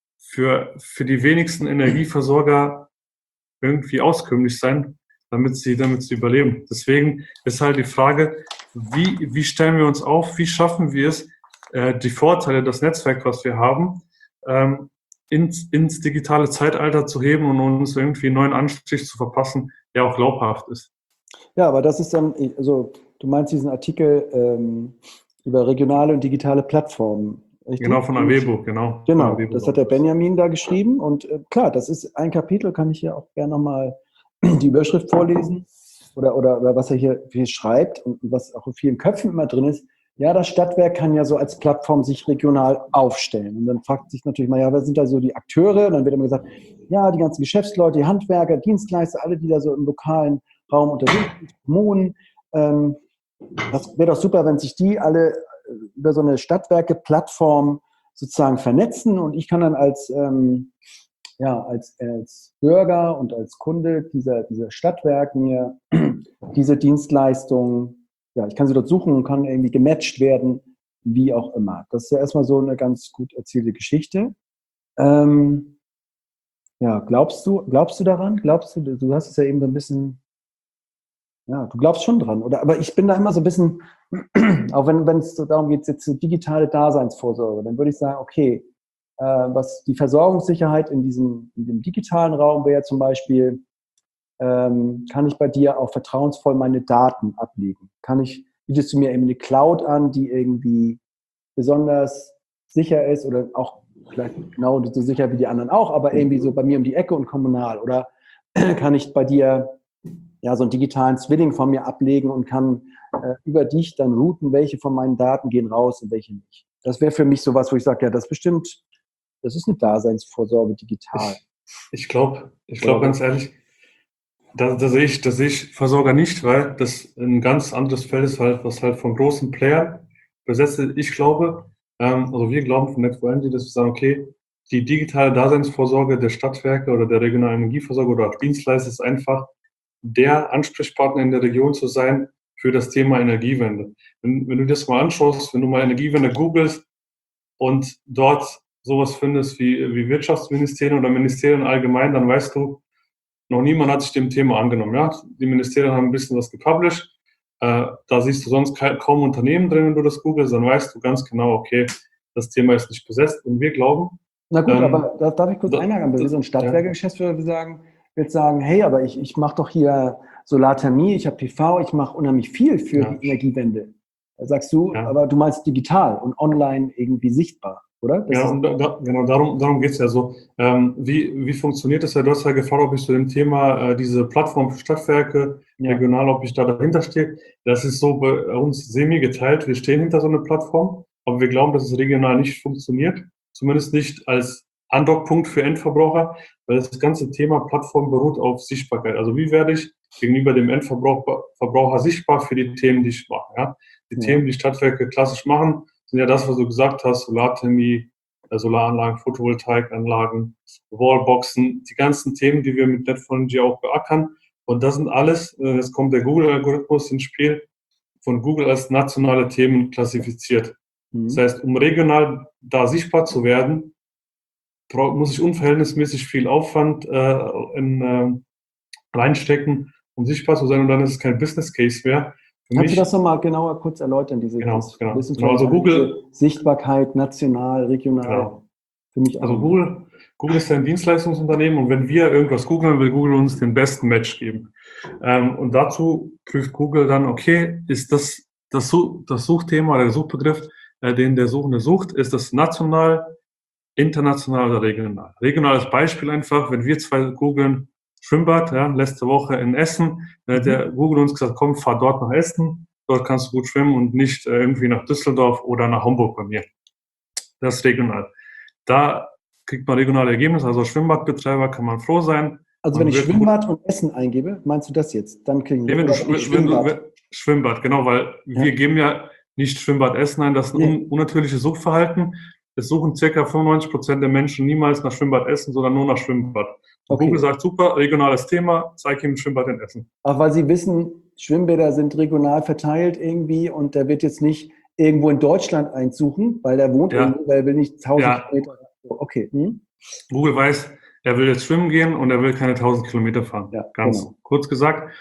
für, für die wenigsten Energieversorger irgendwie auskömmlich sein, damit sie, damit sie überleben. Deswegen ist halt die Frage, wie, wie stellen wir uns auf, wie schaffen wir es, äh, die Vorteile, das Netzwerk, was wir haben, ähm, ins, ins digitale Zeitalter zu heben und uns irgendwie einen neuen Anstrich zu verpassen, der auch glaubhaft ist. Ja, aber das ist dann, also du meinst diesen Artikel ähm, über regionale und digitale Plattformen, richtig? Genau, von Avebo, genau. Genau, Von Avebo das hat der Benjamin da geschrieben und äh, klar, das ist ein Kapitel, kann ich hier auch gerne nochmal die Überschrift vorlesen oder, oder, oder was er hier, hier schreibt und was auch in vielen Köpfen immer drin ist. Ja, das Stadtwerk kann ja so als Plattform sich regional aufstellen. Und dann fragt sich natürlich mal, ja, wer sind da so die Akteure? Und dann wird immer gesagt, ja, die ganzen Geschäftsleute, die Handwerker, Dienstleister, alle, die da so im lokalen Raum unterwegs sind, Kommunen. Ähm, das wäre doch super, wenn sich die alle über so eine Stadtwerke-Plattform sozusagen vernetzen. Und ich kann dann als, ähm, ja, als, als Bürger und als Kunde dieser, dieser Stadtwerk mir diese Dienstleistungen, ja, ich kann sie dort suchen und kann irgendwie gematcht werden, wie auch immer. Das ist ja erstmal so eine ganz gut erzählte Geschichte. Ähm, ja, glaubst du, glaubst du daran? Glaubst du, du hast es ja eben so ein bisschen, ja, du glaubst schon dran, oder? Aber ich bin da immer so ein bisschen, auch wenn, wenn es so darum geht, jetzt so digitale Daseinsvorsorge, dann würde ich sagen, okay, äh, was die Versorgungssicherheit in diesem, in dem digitalen Raum wäre zum Beispiel, Ähm, kann ich bei dir auch vertrauensvoll meine Daten ablegen? Kann ich, bietest du mir eben eine Cloud an, die irgendwie besonders sicher ist oder auch vielleicht genau so sicher wie die anderen auch, aber irgendwie so bei mir um die Ecke und kommunal? Oder kann ich bei dir ja so einen digitalen Zwilling von mir ablegen und kann äh, über dich dann routen, welche von meinen Daten gehen raus und welche nicht? Das wäre für mich sowas, wo ich sage, ja, das bestimmt, das ist eine Daseinsvorsorge digital. Ich, ich glaube, ich glaube ganz ehrlich, Da, da sehe ich, da sehe ich Versorger nicht, weil das ein ganz anderes Feld ist, halt, was halt von großen Playern besetzt ist. Ich glaube, ähm, also wir glauben von Net four Energy, dass wir sagen, okay, die digitale Daseinsvorsorge der Stadtwerke oder der regionalen Energieversorger oder auch Dienstleister ist einfach der Ansprechpartner in der Region zu sein für das Thema Energiewende. Wenn, wenn du dir das mal anschaust, wenn du mal Energiewende googelst und dort sowas findest wie, wie Wirtschaftsministerien oder Ministerien allgemein, dann weißt du, noch niemand hat sich dem Thema angenommen. Ja? Die Ministerien haben ein bisschen was gepublished. Äh, da siehst du sonst kaum Unternehmen drin, wenn du das googelst, dann weißt du ganz genau, okay, das Thema ist nicht besetzt. Und wir glauben. Na gut, ähm, aber da darf ich kurz da, einhaken. Wenn wir so ein ja. Stadtwerke-Geschäftsführer wir sagen, jetzt sagen, hey, aber ich, ich mache doch hier Solarthermie, ich habe P V, ich mache unheimlich viel für Ja. die Energiewende. Da sagst du, Ja. aber du meinst digital und online irgendwie sichtbar, oder? Das Ja, ist und da, da, genau darum, darum geht es ja so. Ähm, wie, wie funktioniert das ja? Du hast ja gefragt, ob ich zu dem Thema äh, diese Plattform für Stadtwerke, Ja. regional, ob ich da dahinter stehe. Das ist so bei uns semi geteilt. Wir stehen hinter so einer Plattform, aber wir glauben, dass es regional nicht funktioniert. Zumindest nicht als Andockpunkt für Endverbraucher, weil das ganze Thema Plattform beruht auf Sichtbarkeit. Also wie werde ich gegenüber dem Endverbraucher Verbraucher sichtbar für die Themen, die ich mache? Ja? Die Ja. Themen, die Stadtwerke klassisch machen, sind ja das, was du gesagt hast, Solarthermie, Solaranlagen, Photovoltaikanlagen, Wallboxen, die ganzen Themen, die wir mit Net four Energy auch beackern. Und das sind alles, jetzt kommt der Google-Algorithmus ins Spiel, von Google als nationale Themen klassifiziert. Mhm. Das heißt, um regional da sichtbar zu werden, muss ich unverhältnismäßig viel Aufwand äh, in, äh, reinstecken, um sichtbar zu sein. Und dann ist es kein Business Case mehr. Für Kannst mich, du das nochmal genauer kurz erläutern, diese genau, genau, Wissen genau. Also Google, Sichtbarkeit, national, regional? genau. Für mich Also auch. Google, Google ist ja ein Dienstleistungsunternehmen und wenn wir irgendwas googeln, will Google uns den besten Match geben. Ähm, und dazu prüft Google dann, okay, ist das das, Such, das Suchthema oder der Suchbegriff, äh, den der Suchende sucht, ist das national, international oder regional? Regionales Beispiel einfach, wenn wir zwei googeln Schwimmbad, ja, letzte Woche in Essen, dann hat der Google uns gesagt, komm, fahr dort nach Essen, dort kannst du gut schwimmen und nicht äh, irgendwie nach Düsseldorf oder nach Hamburg bei mir. Das ist regional. Da kriegt man regionale Ergebnisse, also Schwimmbadbetreiber kann man froh sein. Also man wenn ich Schwimmbad und Essen eingebe, meinst du das jetzt? Dann kriegen wir nee, wenn du, wenn Schwimmbad. Wenn du, Schwimmbad, genau, weil ja. wir geben ja nicht Schwimmbad Essen ein, das ist ein nee. un unnatürliches Suchverhalten. Es suchen ca. fünfundneunzig Prozent der Menschen niemals nach Schwimmbad Essen, sondern nur nach Schwimmbad. Und okay. Google sagt, super, regionales Thema, zeig ihm ein Schwimmbad in Essen. Auch weil sie wissen, Schwimmbäder sind regional verteilt irgendwie und der wird jetzt nicht irgendwo in Deutschland einsuchen, weil der wohnt ja. irgendwo, weil er will nicht tausend ja. Kilometer. Okay. Hm? Google weiß, er will jetzt schwimmen gehen und er will keine tausend Kilometer fahren. Ja, Ganz genau. kurz gesagt.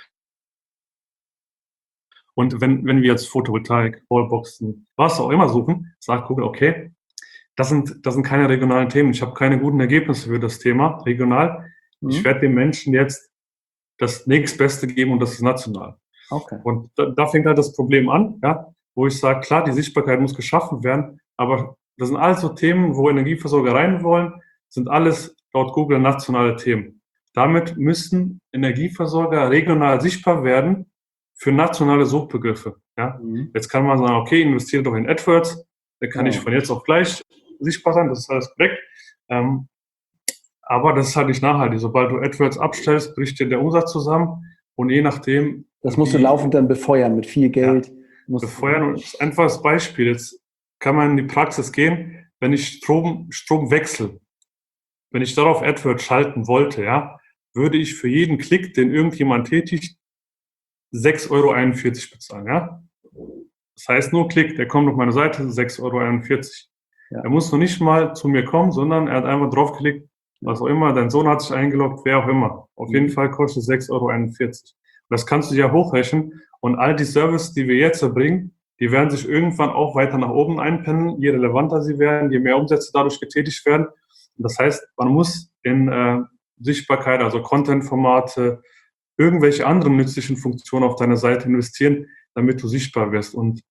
Und wenn, wenn wir jetzt Photovoltaik, Wallboxen, was auch immer suchen, sagt Google, okay, das sind, das sind keine regionalen Themen. Ich habe keine guten Ergebnisse für das Thema regional. Mhm. Ich werde den Menschen jetzt das nächstbeste geben und das ist national. Okay. Und da, da fängt halt das Problem an, ja, wo ich sage, klar, die Sichtbarkeit muss geschaffen werden, aber das sind alles so Themen, wo Energieversorger rein wollen, sind alles laut Google nationale Themen. Damit müssen Energieversorger regional sichtbar werden für nationale Suchbegriffe. Ja? Mhm. Jetzt kann man sagen, okay, investiere doch in AdWords, da kann ja. ich von jetzt auf gleich sichtbar sein, das ist alles korrekt. Ähm, aber das ist halt nicht nachhaltig. Sobald du AdWords abstellst, bricht dir der Umsatz zusammen und je nachdem... Das musst wie, du laufend dann befeuern mit viel Geld. Ja, befeuern und das ist ein einfaches Beispiel. Jetzt kann man in die Praxis gehen, wenn ich Strom, Strom wechsle, wenn ich darauf AdWords schalten wollte, ja, würde ich für jeden Klick, den irgendjemand tätigt, sechs Euro einundvierzig bezahlen, ja. Das heißt, nur Klick, der kommt auf meine Seite, sechs Euro einundvierzig. Ja. Er muss noch nicht mal zu mir kommen, sondern er hat einfach draufgeklickt, was auch immer, dein Sohn hat sich eingeloggt, wer auch immer. Auf mhm. jeden Fall kostet sechs Euro einundvierzig. Und das kannst du ja hochrechnen und all die Services, die wir jetzt erbringen, die werden sich irgendwann auch weiter nach oben einpendeln, je relevanter sie werden, je mehr Umsätze dadurch getätigt werden. Und das heißt, man muss in äh, Sichtbarkeit, also Content-Formate, irgendwelche anderen nützlichen Funktionen auf deiner Seite investieren, damit du sichtbar wirst. Und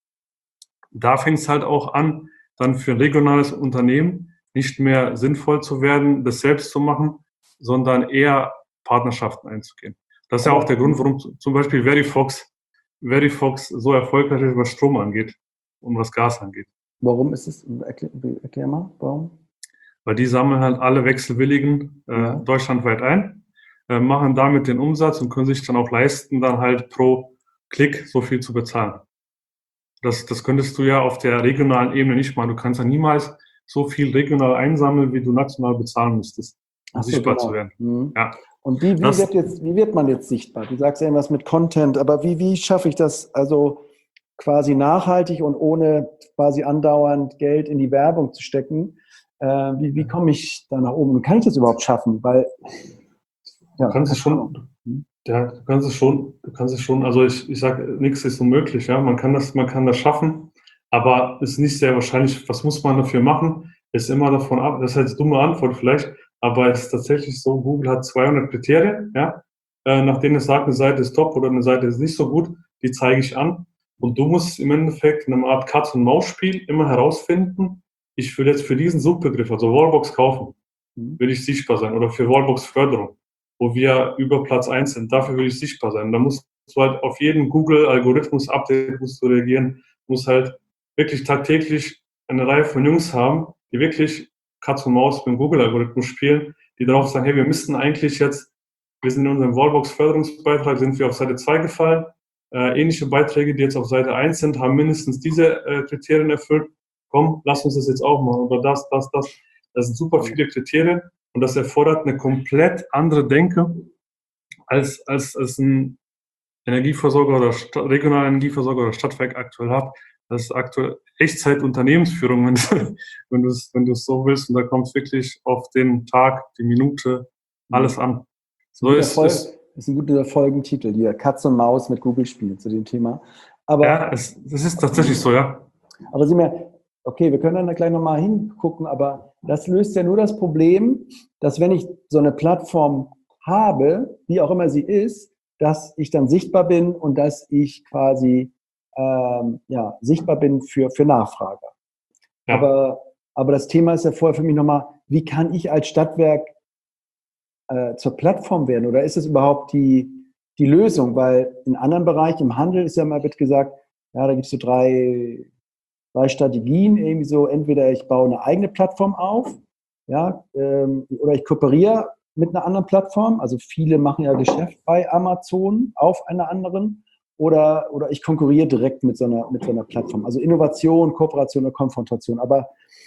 da fängt es halt auch an, dann für ein regionales Unternehmen nicht mehr sinnvoll zu werden, das selbst zu machen, sondern eher Partnerschaften einzugehen. Das ist ja auch der Grund, warum zum Beispiel Verifox, Verifox so erfolgreich ist, was Strom angeht und was Gas angeht. Warum ist es? Erklär, erklär mal, warum? Weil die sammeln halt alle Wechselwilligen äh, ja. deutschlandweit ein, äh, machen damit den Umsatz und können sich dann auch leisten, dann halt pro Klick so viel zu bezahlen. Das, das könntest du ja auf der regionalen Ebene nicht machen. Du kannst ja niemals so viel regional einsammeln, wie du national bezahlen müsstest, um so, sichtbar genau. zu werden. Mhm. Ja. Und wie, wie, das, wird jetzt, wie wird man jetzt sichtbar? Du sagst ja irgendwas mit Content, aber wie, wie schaffe ich das also quasi nachhaltig und ohne quasi andauernd Geld in die Werbung zu stecken? Äh, wie, wie komme ich da nach oben? Und kann ich das überhaupt schaffen? Weil ja, du kannst es schon, ja, du kannst es schon, du kannst es schon, also ich, ich sage, nichts ist unmöglich, ja. Man kann das, man kann das schaffen, aber es ist nicht sehr wahrscheinlich, was muss man dafür machen? Ist immer davon ab, das ist jetzt eine dumme Antwort vielleicht, aber es ist tatsächlich so, Google hat zweihundert Kriterien, ja, äh, nach denen es sagt, eine Seite ist top oder eine Seite ist nicht so gut, die zeige ich an. Und du musst im Endeffekt in einer Art Katz-und-Maus-Spiel immer herausfinden, ich will jetzt für diesen Suchbegriff, also Wallbox kaufen, will ich sichtbar sein, oder für Wallbox-Förderung, wo wir über Platz eins sind, dafür will ich sichtbar sein. Da musst du halt auf jeden Google-Algorithmus-Update musst du reagieren, musst halt wirklich tagtäglich eine Reihe von Jungs haben, die wirklich Katz und Maus mit dem Google-Algorithmus spielen, die darauf sagen, hey, wir müssten eigentlich jetzt, wir sind in unserem Wallbox-Förderungsbeitrag, sind wir auf Seite zwei gefallen, äh, ähnliche Beiträge, die jetzt auf Seite eins sind, haben mindestens diese äh, Kriterien erfüllt, komm, lass uns das jetzt auch machen, oder das, das, das. Das sind super viele Kriterien und das erfordert eine komplett andere Denke, als, als, als ein Energieversorger oder St- regionaler Energieversorger oder Stadtwerk aktuell hat. Das ist aktuell Echtzeit-Unternehmensführung, wenn du, wenn du es wenn du es so willst. Und da kommt es wirklich auf den Tag, die Minute, alles an. So ist es. Das ist ein guter Folgentitel hier. Katz und Maus mit Google spielen zu dem Thema. Aber, ja, es, es ist tatsächlich so, ja. Aber sieh mal, okay, wir können dann gleich nochmal hingucken, aber das löst ja nur das Problem, dass wenn ich so eine Plattform habe, wie auch immer sie ist, dass ich dann sichtbar bin und dass ich quasi ähm, ja, sichtbar bin für, für Nachfrager. Ja. Aber, aber das Thema ist ja vorher für mich nochmal, wie kann ich als Stadtwerk äh, zur Plattform werden? Oder ist es überhaupt die, die Lösung? Weil in anderen Bereichen, im Handel ist ja mal wird gesagt, ja, da gibt es so drei, drei Strategien, irgendwie so, entweder ich baue eine eigene Plattform auf, ja, ähm, oder ich kooperiere mit einer anderen Plattform. Also viele machen ja Geschäft bei Amazon auf einer anderen. Oder, oder ich konkurriere direkt mit so, einer, mit so einer Plattform. Also Innovation, Kooperation und Konfrontation. Aber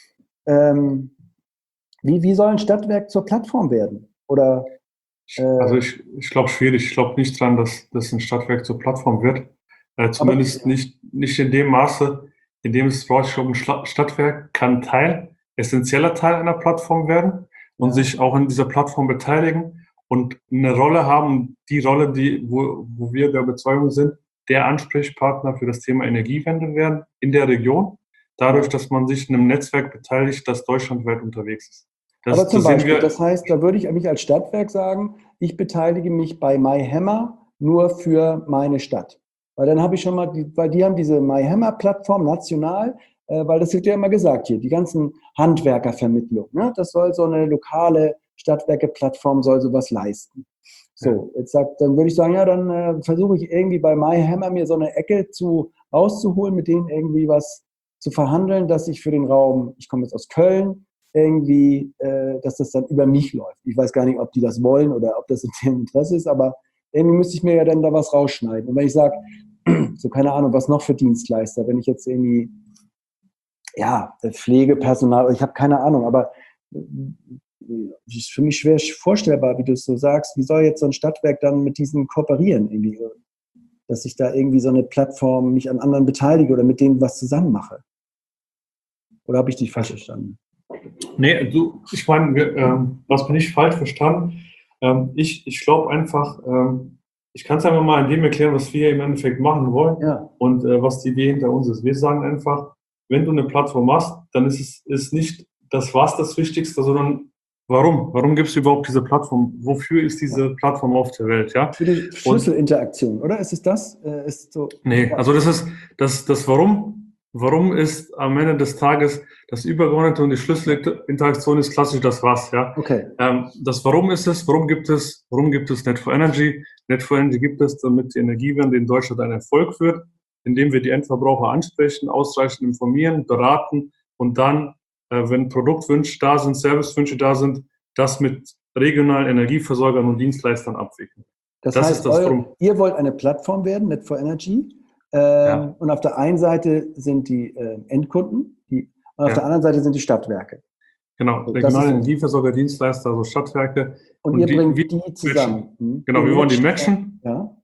ähm, wie, wie soll ein Stadtwerk zur Plattform werden? Oder, äh, also ich, ich glaube schwierig. Ich glaube nicht dran, dass, dass ein Stadtwerk zur Plattform wird. Äh, zumindest aber, nicht, nicht in dem Maße, in dem es braucht. Ich glaube, ein Stadtwerk kann Teil, essentieller Teil einer Plattform werden und ja. sich auch in dieser Plattform beteiligen und eine Rolle haben, die Rolle, die, wo, wo wir der Überzeugung sind, der Ansprechpartner für das Thema Energiewende werden in der Region, dadurch, dass man sich in einem Netzwerk beteiligt, das deutschlandweit unterwegs ist. Das, Aber zum Beispiel, das heißt, da würde ich mich als Stadtwerk sagen, ich beteilige mich bei MyHammer nur für meine Stadt. Weil dann habe ich schon mal, die, weil die haben diese MyHammer-Plattform national, äh, weil das wird ja immer gesagt hier, die ganzen Handwerkervermittlung, ne? Das soll so eine lokale Stadtwerke-Plattform soll sowas leisten. So, jetzt sagt, dann würde ich sagen, ja, dann äh, versuche ich irgendwie bei MyHammer mir so eine Ecke zu rauszuholen, mit denen irgendwie was zu verhandeln, dass ich für den Raum, ich komme jetzt aus Köln, irgendwie, äh, dass das dann über mich läuft. Ich weiß gar nicht, ob die das wollen oder ob das in deren Interesse ist, aber irgendwie müsste ich mir ja dann da was rausschneiden. Und wenn ich sage, so keine Ahnung, was noch für Dienstleister, wenn ich jetzt irgendwie, ja, Pflegepersonal, ich habe keine Ahnung, aber es ist für mich schwer vorstellbar, wie du es so sagst, wie soll jetzt so ein Stadtwerk dann mit diesen kooperieren irgendwie, dass ich da irgendwie so eine Plattform mich an anderen beteilige oder mit denen was zusammen mache? Oder habe ich dich falsch verstanden? Nee, du, ich meine, ähm, was bin ich falsch verstanden? Ähm, ich ich glaube einfach, ähm, ich kann es einfach mal in dem erklären, was wir im Endeffekt machen wollen Ja. und äh, was die Idee hinter uns ist. Wir sagen einfach, wenn du eine Plattform hast, dann ist es ist nicht das was das Wichtigste, sondern warum? Warum gibt es überhaupt diese Plattform? Wofür ist diese Plattform auf der Welt? Ja? Für die Schlüsselinteraktion, oder? Ist es das? Äh, ist so, Nee, ja. also das ist das, das Warum. Warum ist am Ende des Tages das Übergeordnete und die Schlüsselinteraktion ist klassisch das Was, ja. Okay. Ähm, das Warum ist es, warum gibt es, warum gibt es Net for Energy? Net for Energy gibt es, damit die Energiewende in Deutschland ein Erfolg wird, indem wir die Endverbraucher ansprechen, ausreichend informieren, beraten und dann, äh, wenn Produktwünsche da sind, Servicewünsche da sind, das mit regionalen Energieversorgern und Dienstleistern abwickeln. Das, Das heißt, ist das eure, Warum. ihr wollt eine Plattform werden, Net for Energy. Ähm, Ja. Und auf der einen Seite sind die äh, Endkunden, die, und auf Ja. der anderen Seite sind die Stadtwerke. Genau, So, das regionale ist- Energieversorger, Dienstleister, also Stadtwerke. Und, Und ihr die- bringt wir die zusammen. Hm? Genau, Ihr wir wollen die matcht- matchen Ja.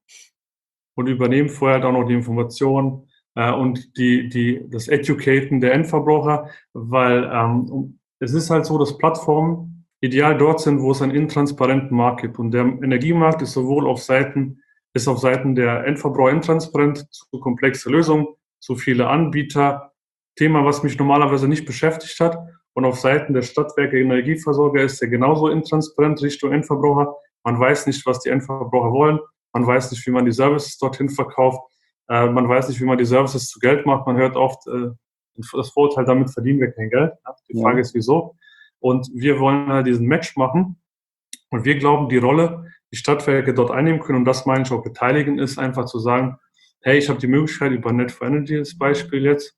und übernehmen vorher dann auch die Informationen äh, und die, die, das Educaten der Endverbraucher, weil ähm, es ist halt so, dass Plattformen ideal dort sind, wo es einen intransparenten Markt gibt. Und der Energiemarkt ist sowohl auf Seiten, ist auf Seiten der Endverbraucher intransparent, zu komplexe Lösungen, zu viele Anbieter, Thema, was mich normalerweise nicht beschäftigt hat. Und auf Seiten der Stadtwerke Energieversorger ist er genauso intransparent Richtung Endverbraucher. Man weiß nicht, was die Endverbraucher wollen. Man weiß nicht, wie man die Services dorthin verkauft. Äh, man weiß nicht, wie man die Services zu Geld macht. Man hört oft äh, das Vorurteil, damit verdienen wir kein Geld. Ja, die Frage Ja. ist, wieso? Und wir wollen halt diesen Match machen. Und wir glauben, die Rolle, die Stadtwerke dort einnehmen können, und das meine ich auch beteiligen, ist einfach zu sagen, hey, ich habe die Möglichkeit, über Net for Energy das Beispiel jetzt,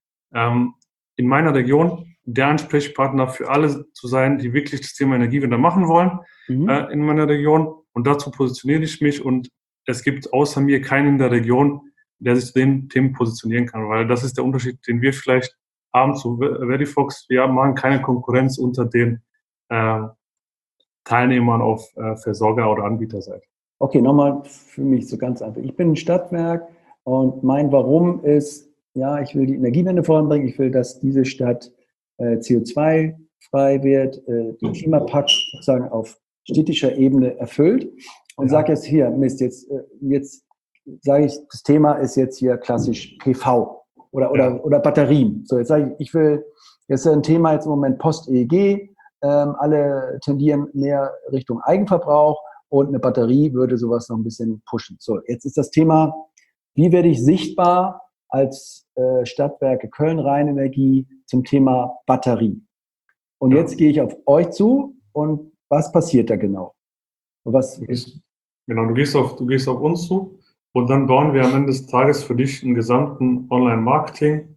ähm, in meiner Region der Ansprechpartner für alle zu sein, die wirklich das Thema Energiewende machen wollen Mhm. äh, in meiner Region. Und dazu positioniere ich mich, und es gibt außer mir keinen in der Region, der sich zu den Themen positionieren kann, weil das ist der Unterschied, den wir vielleicht haben zu Verifox. Wir machen keine Konkurrenz unter den äh, Teilnehmern auf äh, Versorger- oder Anbieterseite. Okay, nochmal für mich so ganz einfach. Ich bin ein Stadtwerk und mein Warum ist, ja, ich will die Energiewende voranbringen, ich will, dass diese Stadt äh, C O zwei frei wird, äh, den Klimapakt sozusagen auf städtischer Ebene erfüllt und Ja. sage jetzt hier, Mist, jetzt, äh, jetzt sage ich, das Thema ist jetzt hier klassisch P V oder, oder, Ja. oder Batterien. So, jetzt sage ich, ich will, jetzt ist ein Thema jetzt im Moment Post-E E G, ähm, alle tendieren mehr Richtung Eigenverbrauch. Und eine Batterie würde sowas noch ein bisschen pushen. So, jetzt ist das Thema, wie werde ich sichtbar als äh, Stadtwerke Köln-Rhein-Energie zum Thema Batterie? Und Ja. jetzt gehe ich auf euch zu und was passiert da genau? Was Du gehst, genau, du gehst, auf, du gehst auf uns zu, und dann bauen wir am Ende des Tages für dich einen gesamten Online-Marketing,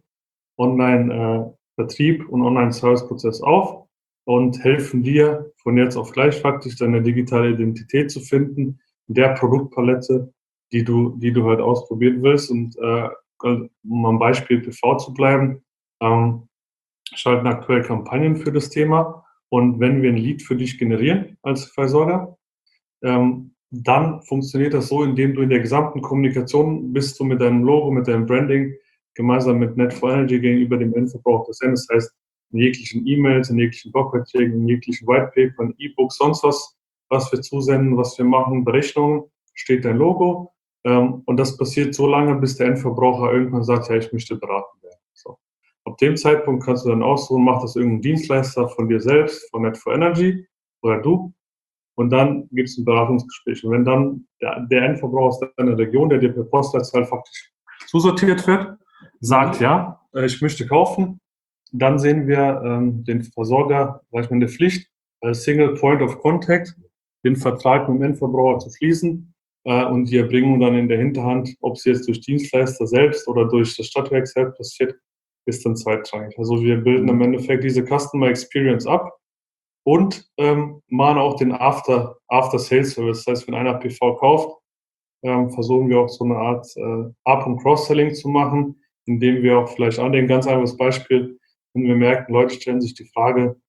Online-Vertrieb und Online-Service-Prozess auf und helfen dir von jetzt auf gleich faktisch deine digitale Identität zu finden, in der Produktpalette, die du, die du halt ausprobieren willst. Und äh, um am Beispiel P V zu bleiben, ähm, schalten aktuell Kampagnen für das Thema. Und wenn wir ein Lead für dich generieren als Versorger, ähm, dann funktioniert das so, indem du in der gesamten Kommunikation bist du mit deinem Logo, mit deinem Branding, gemeinsam mit Net for Energy gegenüber dem Endverbraucher präsent. Das heißt, in jeglichen E-Mails, in jeglichen Blogbeiträgen, in jeglichen Whitepapern, E-Books, sonst was, was wir zusenden, was wir machen, Berechnungen, steht dein Logo. Ähm, und das passiert so lange, bis der Endverbraucher irgendwann sagt, ja, ich möchte beraten werden. So. Ab dem Zeitpunkt kannst du dann aussuchen, macht das irgendein Dienstleister von dir selbst, von Net for Energy oder du. Und dann gibt es ein Beratungsgespräch. Und wenn dann der, der Endverbraucher aus deiner Region, der dir per Postleitzahl faktisch zusortiert wird, sagt, ja, ich möchte kaufen, dann sehen wir ähm, den Versorger, sag ich mal, in der Pflicht, als Single Point of Contact, den Vertrag mit dem Endverbraucher zu schließen. Äh, und die Erbringung dann in der Hinterhand, ob es jetzt durch Dienstleister selbst oder durch das Stadtwerk selbst passiert, ist dann zweitrangig. Also wir bilden im Endeffekt diese Customer Experience ab und ähm, machen auch den After, After Sales Service. Das heißt, wenn einer P V kauft, ähm, versuchen wir auch so eine Art äh, Up- und Cross-Selling zu machen, indem wir auch vielleicht anlegen, ganz einfaches Beispiel, wenn wir merken, Leute stellen sich die Frage,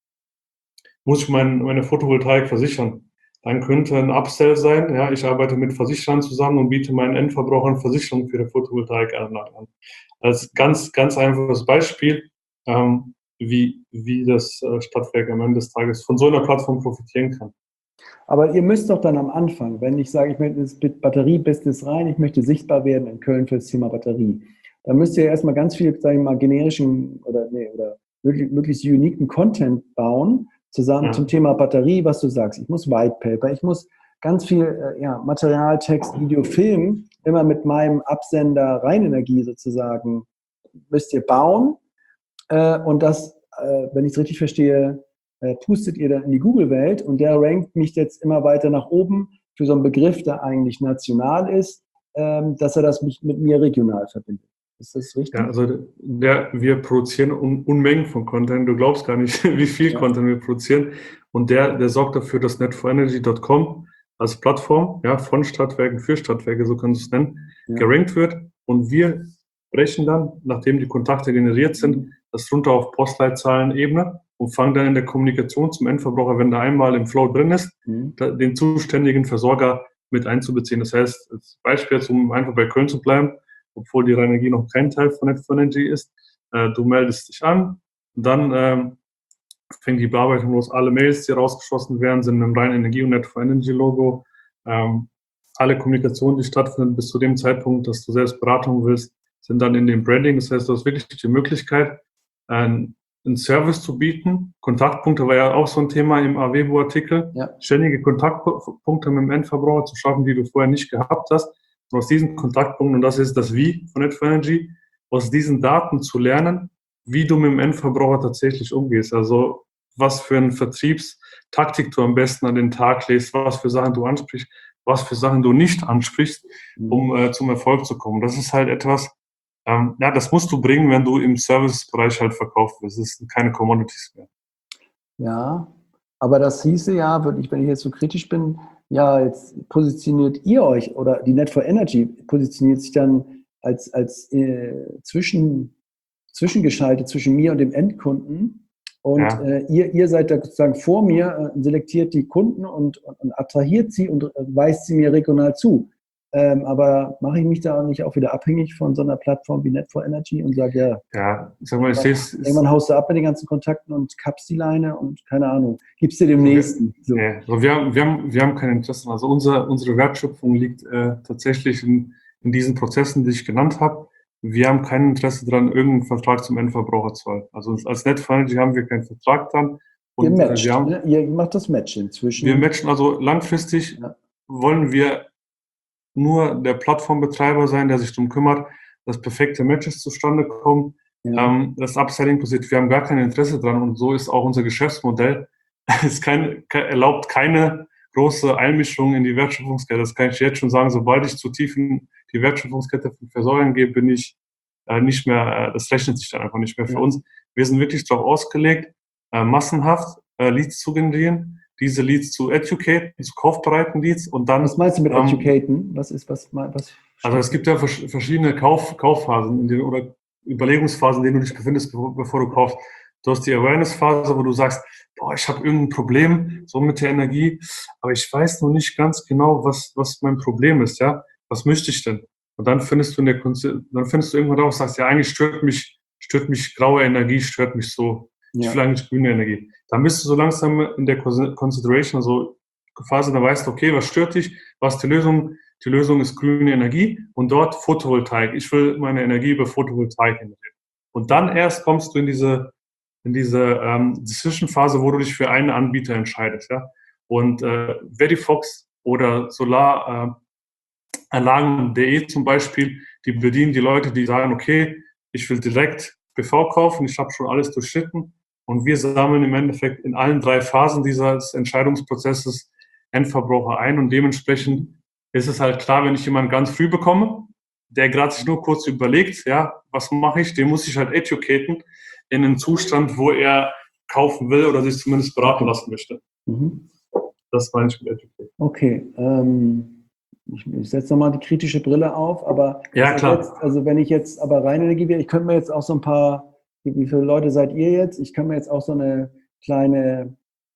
muss ich mein, meine Photovoltaik versichern? Dann könnte ein Upsell sein, ja, ich arbeite mit Versicherern zusammen und biete meinen Endverbrauchern Versicherung für die Photovoltaikanlage an. Als ganz, ganz einfaches Beispiel, ähm, wie, wie das äh, Stadtwerk am Ende des Tages von so einer Plattform profitieren kann. Aber ihr müsst doch dann am Anfang, wenn ich sage, ich möchte ins Batterie-Business rein, ich möchte sichtbar werden in Köln für das Thema Batterie, dann müsst ihr erstmal ganz viel, sage ich mal, generischen oder, nee, oder möglichst, möglichst uniken Content bauen, zusammen ja. zum Thema Batterie, was du sagst. Ich muss White Paper, ich muss ganz viel äh, ja, Material, Text, Video, Film, immer mit meinem Absender Rheinenergie sozusagen, müsst ihr bauen. Äh, und das, äh, wenn ich es richtig verstehe, äh, pustet ihr dann in die Google-Welt und der rankt mich jetzt immer weiter nach oben für so einen Begriff, der eigentlich national ist, ähm, dass er das mich mit mir regional verbindet. Ist das richtig? Ja, also der, wir produzieren Un Unmengen von Content. Du glaubst gar nicht, wie viel ja. Content wir produzieren. Und der, der sorgt dafür, dass net four energy dot com als Plattform, ja, von Stadtwerken für Stadtwerke, so kannst du es nennen, ja. gerankt wird. Und wir brechen dann, nachdem die Kontakte generiert sind, mhm. das runter auf Postleitzahlenebene und fangen dann in der Kommunikation zum Endverbraucher, wenn der einmal im Flow drin ist, mhm. den zuständigen Versorger mit einzubeziehen. Das heißt, als Beispiel jetzt, um einfach bei Köln zu bleiben, obwohl die Rheinenergie noch kein Teil von net four energy ist. Äh, du meldest dich an, und dann ähm, fängt die Bearbeitung los. Alle Mails, die rausgeschossen werden, sind mit dem Rheinenergie und net four energy Logo. Ähm, alle Kommunikationen, die stattfinden bis zu dem Zeitpunkt, dass du selbst Beratung willst, sind dann in dem Branding. Das heißt, du hast wirklich die Möglichkeit, einen, einen Service zu bieten. Kontaktpunkte war ja auch so ein Thema im A W B U-Artikel. Ja. Ständige Kontaktpunkte mit dem Endverbraucher zu schaffen, die du vorher nicht gehabt hast. Und aus diesen Kontaktpunkten, und das ist das Wie von net four energy, aus diesen Daten zu lernen, wie du mit dem Endverbraucher tatsächlich umgehst. Also was für eine Vertriebstaktik du am besten an den Tag legst, was für Sachen du ansprichst, was für Sachen du nicht ansprichst, um äh, zum Erfolg zu kommen. Das ist halt etwas, ähm, ja, das musst du bringen, wenn du im Servicebereich halt verkauft wirst. Das sind keine Commodities mehr. Ja, aber das hieße ja, wenn ich, wenn ich jetzt so kritisch bin, ja, jetzt positioniert ihr euch oder die net four energy positioniert sich dann als, als äh, zwischen, zwischengeschaltet zwischen mir und dem Endkunden und ja. äh, ihr, ihr seid da sozusagen vor mir, äh, selektiert die Kunden und, und, und attrahiert sie und äh, weist sie mir regional zu. Ähm, aber mache ich mich da auch nicht auch wieder abhängig von so einer Plattform wie net four energy und sage, ja, ja sag mal, ich irgendwann, irgendwann haust du ab mit den ganzen Kontakten und kappst die Leine und keine Ahnung, gibst dir dem nächsten. So. Nee, also wir, haben, wir, haben, wir haben kein Interesse. Also unser, unsere Wertschöpfung liegt äh, tatsächlich in, in diesen Prozessen, die ich genannt habe. Wir haben kein Interesse daran, irgendeinen Vertrag zum Endverbraucher zu halten. Also als net four energy haben wir keinen Vertrag dran. Und ihr matcht, wir haben, ne? Ihr macht das Match inzwischen. Wir matchen, also langfristig ja. wollen wir nur der Plattformbetreiber sein, der sich darum kümmert, dass perfekte Matches zustande kommen, ja. ähm, das Upselling passiert. Wir haben gar kein Interesse dran und so ist auch unser Geschäftsmodell. Es kein, erlaubt keine große Einmischung in die Wertschöpfungskette. Das kann ich jetzt schon sagen. Sobald ich zu tief in die Wertschöpfungskette von Versorgern gehe, bin ich äh, nicht mehr, äh, das rechnet sich dann einfach nicht mehr für ja. uns. Wir sind wirklich darauf ausgelegt, äh, massenhaft äh, Leads zu generieren, diese Leads zu educaten, zu kaufbereiten Leads und dann... Was meinst du mit ähm, educaten? Was ist, was, was? Also es gibt ja verschiedene Kauf, Kaufphasen in denen, oder Überlegungsphasen, in denen du dich befindest, bevor, bevor du kaufst. Du hast die Awareness-Phase, wo du sagst, boah, ich habe irgendein Problem, so mit der Energie, aber ich weiß noch nicht ganz genau, was, was mein Problem ist, ja. Was möchte ich denn? Und dann findest du in der Konze- dann findest du irgendwann raus, sagst, ja, eigentlich stört mich, stört mich graue Energie, stört mich so. Ja. Ich will eigentlich grüne Energie. Dann bist du so langsam in der Consideration, also Phase, da weißt du, okay, was stört dich, was ist die Lösung? Die Lösung ist grüne Energie und dort Photovoltaik. Ich will meine Energie über Photovoltaik generieren. Und dann erst kommst du in diese, in diese ähm, Zwischenphase, wo du dich für einen Anbieter entscheidest. Ja? Und äh, Verifox oder Solaranlagen punkt de zum Beispiel, die bedienen die Leute, die sagen, okay, ich will direkt P V kaufen, ich habe schon alles durchschritten. Und wir sammeln im Endeffekt in allen drei Phasen dieses Entscheidungsprozesses Endverbraucher ein und dementsprechend ist es halt klar, wenn ich jemanden ganz früh bekomme, der gerade sich nur kurz überlegt, ja, was mache ich, den muss ich halt educaten in einen Zustand, wo er kaufen will oder sich zumindest beraten lassen möchte. Mhm. Das meine ich mit educaten. Okay, ähm, ich, ich setze nochmal die kritische Brille auf, aber ja, klar. Jetzt, also wenn ich jetzt aber reine Energie wäre, ich könnte mir jetzt auch so ein paar, wie viele Leute seid ihr jetzt? Ich könnte mir jetzt auch so eine kleine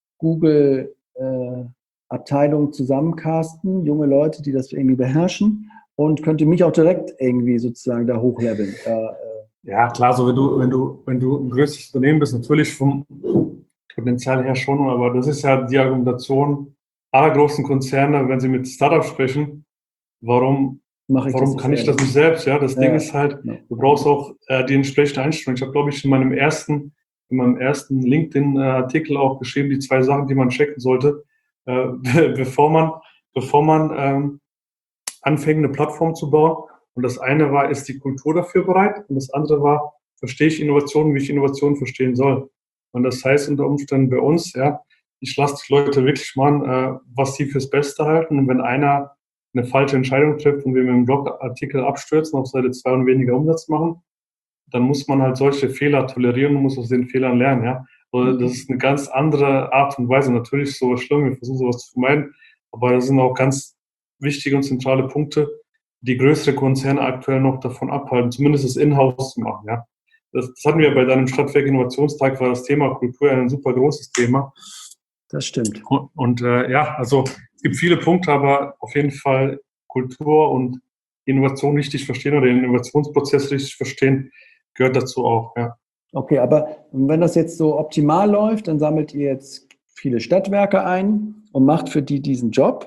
Google äh, Abteilung zusammencasten, junge Leute, die das irgendwie beherrschen und könnte mich auch direkt irgendwie sozusagen da hochleveln. Da, äh ja, klar, so wenn du, wenn du, wenn du ein größeres Unternehmen bist, natürlich vom Potenzial her schon, aber das ist ja die Argumentation aller großen Konzerne, wenn sie mit Startups sprechen, warum, ich warum kann ich das nicht selbst? Ja, das ja. Ding ist halt, du brauchst auch äh, die entsprechende Einstellung. Ich habe, glaube ich, in meinem ersten in meinem ersten LinkedIn-Artikel auch geschrieben, die zwei Sachen, die man checken sollte, äh, bevor man, bevor man ähm, anfängt, eine Plattform zu bauen. Und das eine war, ist die Kultur dafür bereit? Und das andere war, verstehe ich Innovationen, wie ich Innovationen verstehen soll? Und das heißt unter Umständen bei uns, ja, ich lasse die Leute wirklich machen, äh, was sie fürs Beste halten. Und wenn einer eine falsche Entscheidung trifft und wir mit dem Blogartikel abstürzen, auf Seite zwei und weniger Umsatz machen, dann muss man halt solche Fehler tolerieren und muss aus den Fehlern lernen, ja. Also das ist eine ganz andere Art und Weise. Natürlich so schlimm, wir versuchen sowas zu vermeiden, aber das sind auch ganz wichtige und zentrale Punkte, die größere Konzerne aktuell noch davon abhalten, zumindest das Inhouse zu machen, ja. Das, das hatten wir bei deinem Stadtwerk Innovationstag, war das Thema Kultur ein super großes Thema. Das stimmt. Und, und äh, ja, also es gibt viele Punkte, aber auf jeden Fall Kultur und Innovation richtig verstehen oder den Innovationsprozess richtig verstehen, gehört dazu auch, ja. Okay, aber wenn das jetzt so optimal läuft, dann sammelt ihr jetzt viele Stadtwerke ein und macht für die diesen Job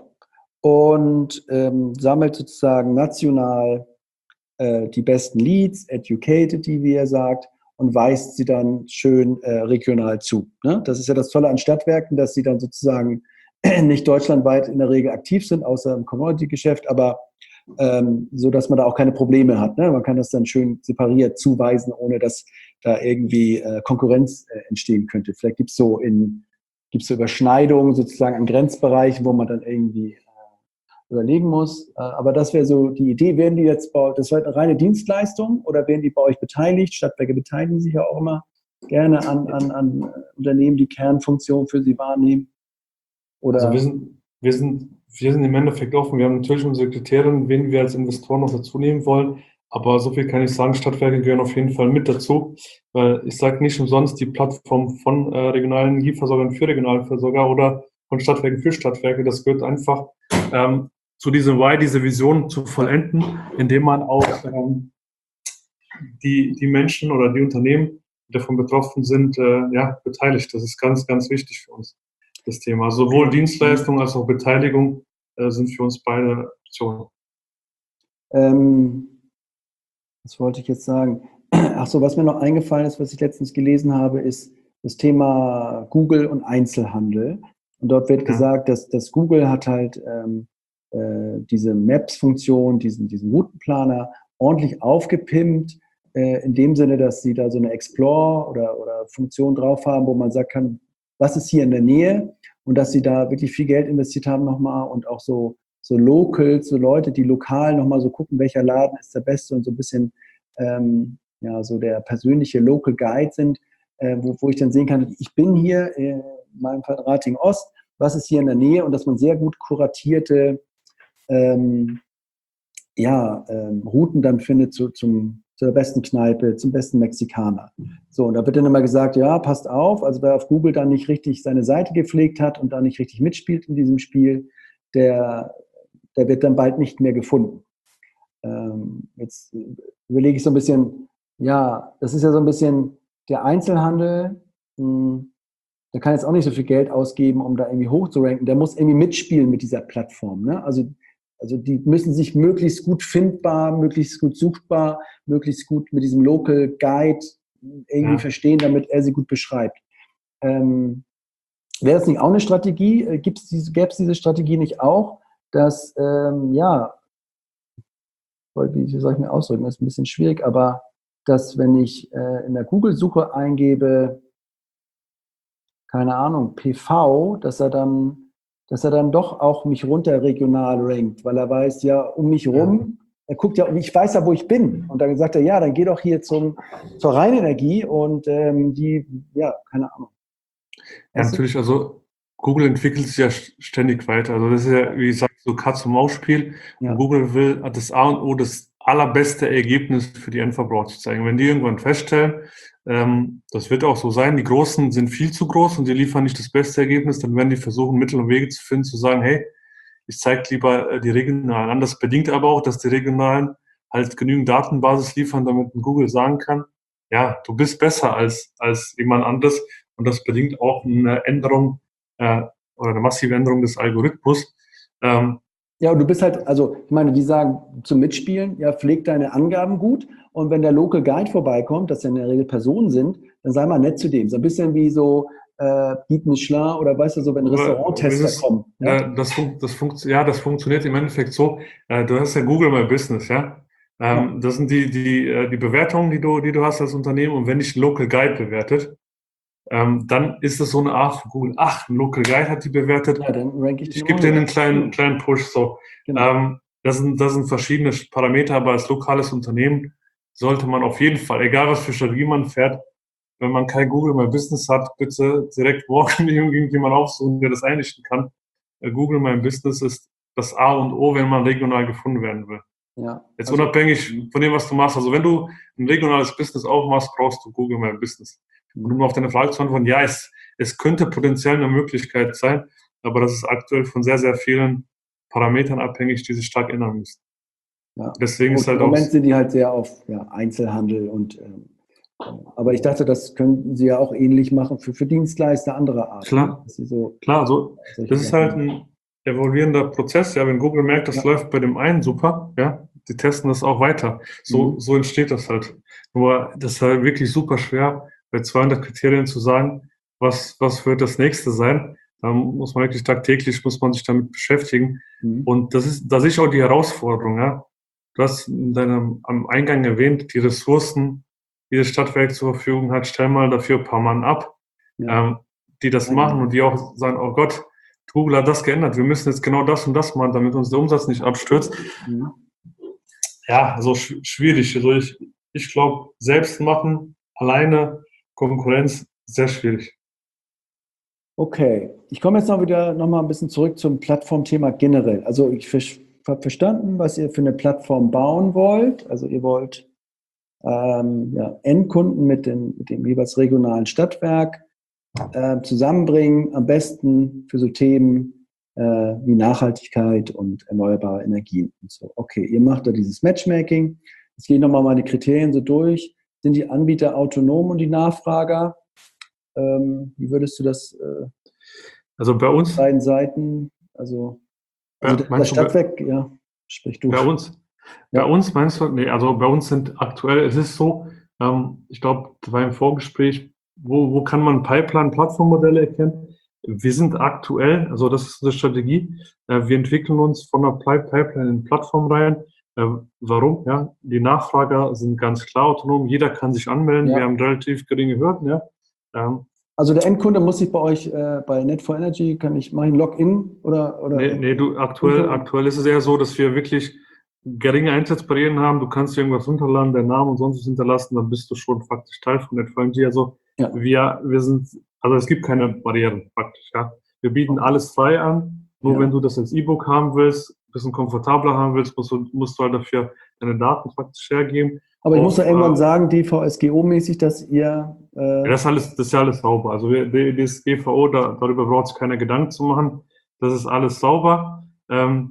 und ähm, sammelt sozusagen national äh, die besten Leads, educated die, wie ihr sagt, und weist sie dann schön äh, regional zu. Ne? Das ist ja das Tolle an Stadtwerken, dass sie dann sozusagen nicht deutschlandweit in der Regel aktiv sind, außer im Commodity-Geschäft, aber ähm, so, dass man da auch keine Probleme hat. Ne? Man kann das dann schön separiert zuweisen, ohne dass da irgendwie äh, Konkurrenz äh, entstehen könnte. Vielleicht gibt es so in gibt's so Überschneidungen sozusagen an Grenzbereichen, wo man dann irgendwie äh, überlegen muss. Äh, aber das wäre so die Idee. Werden die jetzt bei, das wäre eine reine Dienstleistung oder werden die bei euch beteiligt? Stadtwerke beteiligen sich ja auch immer gerne an, an, an Unternehmen, die Kernfunktionen für sie wahrnehmen. Oder also wir sind, wir sind, wir sind im Endeffekt offen. Wir haben natürlich unsere Kriterien, wen wir als Investoren noch dazu nehmen wollen. Aber so viel kann ich sagen, Stadtwerke gehören auf jeden Fall mit dazu, weil ich sage nicht umsonst die Plattform von äh, regionalen Energieversorgern für regionale Versorger oder von Stadtwerken für Stadtwerke, das gehört einfach ähm, zu diesem Why, diese Vision zu vollenden, indem man auch ähm, die, die Menschen oder die Unternehmen, die davon betroffen sind, äh, ja, beteiligt. Das ist ganz, ganz wichtig für uns, das Thema. Sowohl Dienstleistung als auch Beteiligung äh, sind für uns beide Optionen. Ähm Was wollte ich jetzt sagen? Ach so, was mir noch eingefallen ist, was ich letztens gelesen habe, ist das Thema Google und Einzelhandel. Und dort wird ja. gesagt, dass, dass Google hat halt ähm, äh, diese Maps-Funktion, diesen, diesen Routenplaner ordentlich aufgepimpt, äh, in dem Sinne, dass sie da so eine Explore oder, oder Funktion drauf haben, wo man sagen kann, was ist hier in der Nähe? Und dass sie da wirklich viel Geld investiert haben nochmal und auch so so Locals, so Leute, die lokal nochmal so gucken, welcher Laden ist der beste und so ein bisschen ähm, ja, so der persönliche Local Guide sind, äh, wo, wo ich dann sehen kann, ich bin hier in meinem Fall Ratingen Ost, was ist hier in der Nähe und dass man sehr gut kuratierte ähm, ja, ähm, Routen dann findet zu, zum, zur besten Kneipe, zum besten Mexikaner. So, und da wird dann immer gesagt, ja, passt auf, also wer auf Google dann nicht richtig seine Seite gepflegt hat und da nicht richtig mitspielt in diesem Spiel, der der wird dann bald nicht mehr gefunden. Ähm, jetzt überlege ich so ein bisschen, ja, das ist ja so ein bisschen der Einzelhandel, mh, der kann jetzt auch nicht so viel Geld ausgeben, um da irgendwie hochzuranken. Der muss irgendwie mitspielen mit dieser Plattform. Ne? Also, also die müssen sich möglichst gut findbar, möglichst gut suchbar, möglichst gut mit diesem Local Guide irgendwie ja. verstehen, damit er sie gut beschreibt. Ähm, wäre das nicht auch eine Strategie? Gibt's diese, gäbe es diese Strategie nicht auch? Dass, ähm, ja, wie soll ich mir ausdrücken, das ist ein bisschen schwierig, aber dass, wenn ich äh, in der Google-Suche eingebe, keine Ahnung, P V, dass er dann dass er dann doch auch mich runter regional rankt, weil er weiß, ja, um mich rum, er guckt ja, ich weiß ja, wo ich bin. Und dann sagt er, ja, dann geh doch hier zum, zur Rheinenergie und ähm, die, ja, keine Ahnung. Ja, Weißt du? natürlich, also Google entwickelt sich ja ständig weiter. Also das ist ja, wie gesagt, so Katz-und-Maus-Spiel. Ja. Und Google will das A und O, das allerbeste Ergebnis für die Endverbraucher zu zeigen. Wenn die irgendwann feststellen, ähm, das wird auch so sein, die Großen sind viel zu groß und die liefern nicht das beste Ergebnis, dann werden die versuchen, Mittel und Wege zu finden, zu sagen, hey, ich zeige lieber äh, die regionalen an. Das bedingt aber auch, dass die regionalen halt genügend Datenbasis liefern, damit Google sagen kann, ja, du bist besser als, als jemand anderes. Und das bedingt auch eine Änderung äh, oder eine massive Änderung des Algorithmus. Ähm, Ja, und du bist halt, also ich meine, die sagen zum Mitspielen, ja, pfleg deine Angaben gut und wenn der Local Guide vorbeikommt, das ja in der Regel Personen sind, dann sei mal nett zu dem. So ein bisschen wie so äh, Guide Michelin oder weißt du, so wenn Restauranttester kommen. Ja? Äh, das, fun das, funkt ja, das funktioniert im Endeffekt so, äh, du hast ja Google My Business, ja. Ähm, ja. Das sind die, die, äh, die Bewertungen, die du, die du hast als Unternehmen und wenn dich ein Local Guide bewertet, Ähm, dann ist das so eine Art von Google. Ach, ein Local Guide hat die bewertet. Ja, dann rank ich die Ich gebe denen einen kleinen, kleinen Push. So. Genau. Ähm, das, sind, das sind verschiedene Parameter, aber als lokales Unternehmen sollte man auf jeden Fall, egal was für Strategie man fährt, wenn man kein Google My Business hat, bitte direkt morgen irgendjemand aufsuchen, der das einrichten kann. Google My Business ist das A und O, wenn man regional gefunden werden will. Ja, Jetzt also, unabhängig von dem, was du machst. Also wenn du ein regionales Business aufmachst, brauchst du Google My Business. Und um auf deine Frage zu antworten, ja, es, es könnte potenziell eine Möglichkeit sein, aber das ist aktuell von sehr, sehr vielen Parametern abhängig, die sich stark ändern müssen. Ja. Deswegen und ist halt im Moment auch, sind die halt sehr auf ja, Einzelhandel und ähm, aber ich dachte, das könnten sie ja auch ähnlich machen für, für Dienstleister anderer Art. Klar, dass sie so, klar, so, das ist halt ein evolvierender Prozess, ja, wenn Google merkt, das ja. läuft bei dem einen super, ja, die testen das auch weiter. So, mhm. so entsteht das halt. Nur, das ist halt wirklich super schwer, bei zweihundert Kriterien zu sagen, was, was wird das nächste sein. Da muss man wirklich tagtäglich, muss man sich damit beschäftigen. Mhm. Und das ist, das ist auch die Herausforderung, ja. Du hast in deinem, am Eingang erwähnt, die Ressourcen, die das Stadtwerk zur Verfügung hat, stell mal dafür ein paar Mann ab, ja. ähm, die das Nein, machen und die auch sagen, oh Gott, Google hat das geändert, wir müssen jetzt genau das und das machen, damit uns der Umsatz nicht abstürzt. Mhm. Ja, also sch schwierig. Also ich, ich glaube, selbst machen, alleine, Konkurrenz, sehr schwierig. Okay, ich komme jetzt noch wieder noch mal ein bisschen zurück zum Plattformthema generell. Also ich habe verstanden, was ihr für eine Plattform bauen wollt. Also ihr wollt ähm, ja, Endkunden mit, den, mit dem jeweils regionalen Stadtwerk äh, zusammenbringen, am besten für so Themen äh, wie Nachhaltigkeit und erneuerbare Energien und so. Okay, ihr macht da dieses Matchmaking. Jetzt gehe ich nochmal meine Kriterien so durch. Sind die Anbieter autonom und die Nachfrager? Ähm, wie würdest du das äh, also bei uns beiden Seiten, also, also ja, das Stadtwerk, bei, ja, sprich du. Bei uns, ja. bei uns meinst du, nee, also bei uns sind aktuell, es ist so, ähm, ich glaube, da war im Vorgespräch, wo, wo kann man Pipeline-Plattformmodelle erkennen? Wir sind aktuell, also das ist eine Strategie, äh, wir entwickeln uns von der Pipeline in Plattform rein. Äh, warum? Ja, die Nachfrager sind ganz klar autonom, jeder kann sich anmelden, ja. Wir haben relativ geringe Hürden, ja. Ähm, Also der Endkunde muss sich bei euch, äh, bei Net for Energy, kann ich machen Login oder? oder nee, nee, du, aktuell, aktuell ist es eher so, dass wir wirklich geringe Eintrittsbarrieren haben. Du kannst irgendwas runterladen, deinen Namen und sonst was hinterlassen, dann bist du schon faktisch Teil von Net for Energy. Also ja. wir, wir sind, also es gibt keine Barrieren faktisch, ja. Wir bieten okay. alles frei an. Nur ja. wenn du das als E-Book haben willst, ein bisschen komfortabler haben willst, musst du, musst du halt dafür deine Daten faktisch hergeben. Aber ich Auf, muss ja irgendwann äh, sagen, D V S G O-mäßig, dass ihr... Äh ja, das, ist alles, das ist ja alles sauber. Also wir, das D V O, da, darüber braucht sich keiner Gedanken zu machen. Das ist alles sauber. Ähm,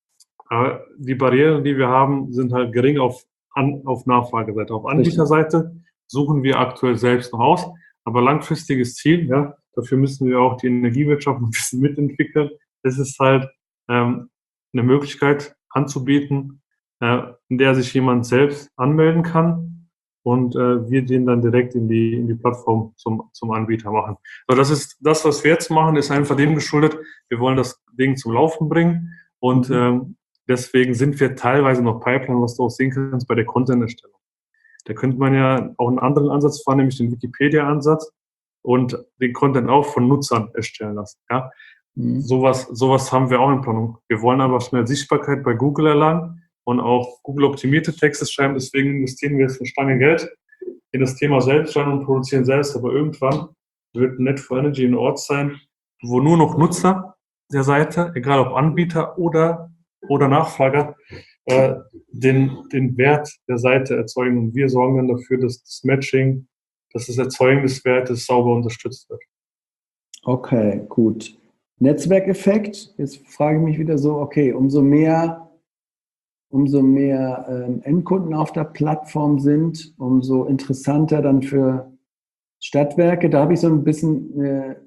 aber die Barrieren, die wir haben, sind halt gering auf, an, auf Nachfrageseite. Auf Anbieterseite suchen wir aktuell selbst noch aus. Aber langfristiges Ziel, ja, dafür müssen wir auch die Energiewirtschaft ein bisschen mitentwickeln. Es ist halt ähm, eine Möglichkeit anzubieten, äh, in der sich jemand selbst anmelden kann und äh, wir den dann direkt in die, in die Plattform zum, zum Anbieter machen. So, das ist das, was wir jetzt machen, ist einfach dem geschuldet. Wir wollen das Ding zum Laufen bringen und mhm. ähm, deswegen sind wir teilweise noch Pipeline, was du auch sehen kannst bei der Content-Erstellung. Da könnte man ja auch einen anderen Ansatz fahren, nämlich den Wikipedia-Ansatz und den Content auch von Nutzern erstellen lassen. Ja? Mhm. Sowas, sowas haben wir auch in Planung. Wir wollen aber schnell Sichtbarkeit bei Google erlangen und auch Google-optimierte Texte schreiben. Deswegen investieren wir jetzt eine Stange Geld in das Thema selbst rein und produzieren selbst. Aber irgendwann wird Net for Energy ein Ort sein, wo nur noch Nutzer der Seite, egal ob Anbieter oder, oder Nachfrager, äh, den, den Wert der Seite erzeugen. Und wir sorgen dann dafür, dass das Matching, dass das Erzeugen des Wertes sauber unterstützt wird. Okay, gut. Netzwerkeffekt, jetzt frage ich mich wieder so, okay, umso mehr, umso mehr ähm, Endkunden auf der Plattform sind, umso interessanter dann für Stadtwerke. Da habe ich so ein bisschen äh,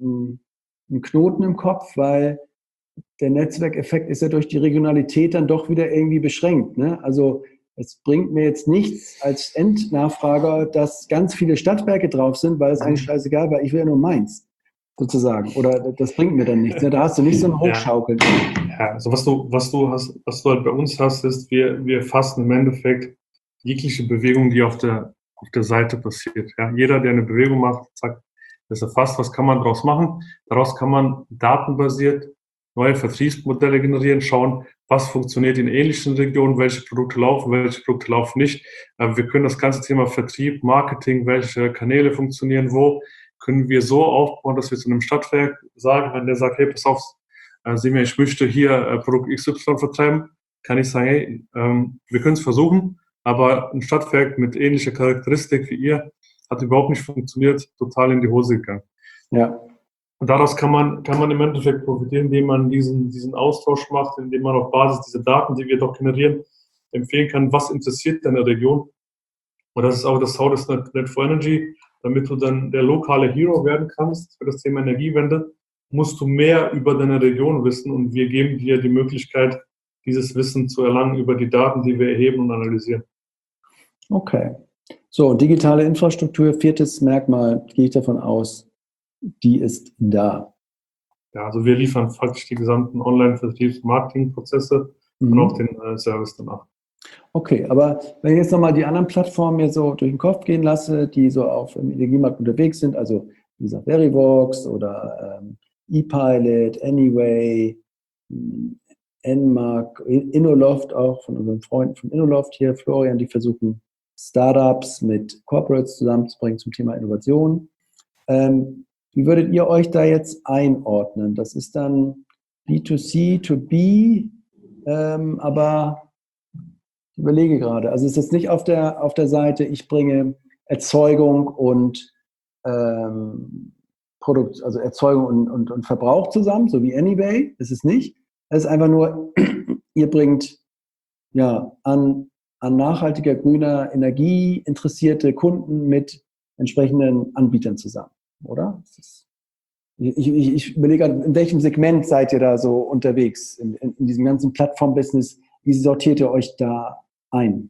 einen Knoten im Kopf, weil der Netzwerkeffekt ist ja durch die Regionalität dann doch wieder irgendwie beschränkt. Ne? Also es bringt mir jetzt nichts als Endnachfrager, dass ganz viele Stadtwerke drauf sind, weil es eigentlich scheißegal, weil ich will ja nur meins. Sozusagen. Oder das bringt mir dann nichts. Ne? Da hast du nicht so ein Hochschaukeln. Ja, ja, also was du, was du hast, was du halt bei uns hast, ist, wir, wir fassen im Endeffekt jegliche Bewegung, die auf der, auf der Seite passiert. Ja? Jeder, der eine Bewegung macht, sagt, das erfasst, was kann man daraus machen? Daraus kann man datenbasiert neue Vertriebsmodelle generieren, schauen, was funktioniert in ähnlichen Regionen, welche Produkte laufen, welche Produkte laufen nicht. Wir können das ganze Thema Vertrieb, Marketing, welche Kanäle funktionieren wo, können wir so aufbauen, dass wir zu einem Stadtwerk sagen, wenn der sagt, hey, pass auf, äh, sieh mir, ich möchte hier äh, Produkt X Y vertreiben, kann ich sagen, hey, ähm, wir können es versuchen, aber ein Stadtwerk mit ähnlicher Charakteristik wie ihr hat überhaupt nicht funktioniert, total in die Hose gegangen. Ja. Und daraus kann man, kann man im Endeffekt profitieren, indem man diesen, diesen Austausch macht, indem man auf Basis dieser Daten, die wir doch generieren, empfehlen kann, was interessiert deine Region. Und das ist auch das Haus des Net for Energy. Damit du dann der lokale Hero werden kannst für das Thema Energiewende, musst du mehr über deine Region wissen und wir geben dir die Möglichkeit, dieses Wissen zu erlangen über die Daten, die wir erheben und analysieren. Okay. So, digitale Infrastruktur, viertes Merkmal, gehe ich davon aus, die ist da. Ja, also wir liefern faktisch die gesamten Online-Vertriebs- und Marketingprozesse mhm. und auch den äh, Service danach. Okay, aber wenn ich jetzt nochmal die anderen Plattformen mir so durch den Kopf gehen lasse, die so auf dem Energiemarkt unterwegs sind, also wie gesagt Verivox oder ähm, ePilot, Anyway, Enmark, Innoloft auch von unseren Freunden von Innoloft hier, Florian, die versuchen Startups mit Corporates zusammenzubringen zum Thema Innovation. Ähm, wie würdet ihr euch da jetzt einordnen? Das ist dann B zwei C, to B, ähm, aber ich überlege gerade, also es ist jetzt nicht auf der, auf der Seite, ich bringe Erzeugung und ähm, Produkt, also Erzeugung und, und, und Verbrauch zusammen, so wie Anyway, das ist nicht. Es ist einfach nur, ihr bringt ja an, an nachhaltiger grüner Energie interessierte Kunden mit entsprechenden Anbietern zusammen, oder? Ist, ich, ich, ich überlege, in welchem Segment seid ihr da so unterwegs, in, in, in diesem ganzen Plattform-Business? Wie sortiert ihr euch da ein?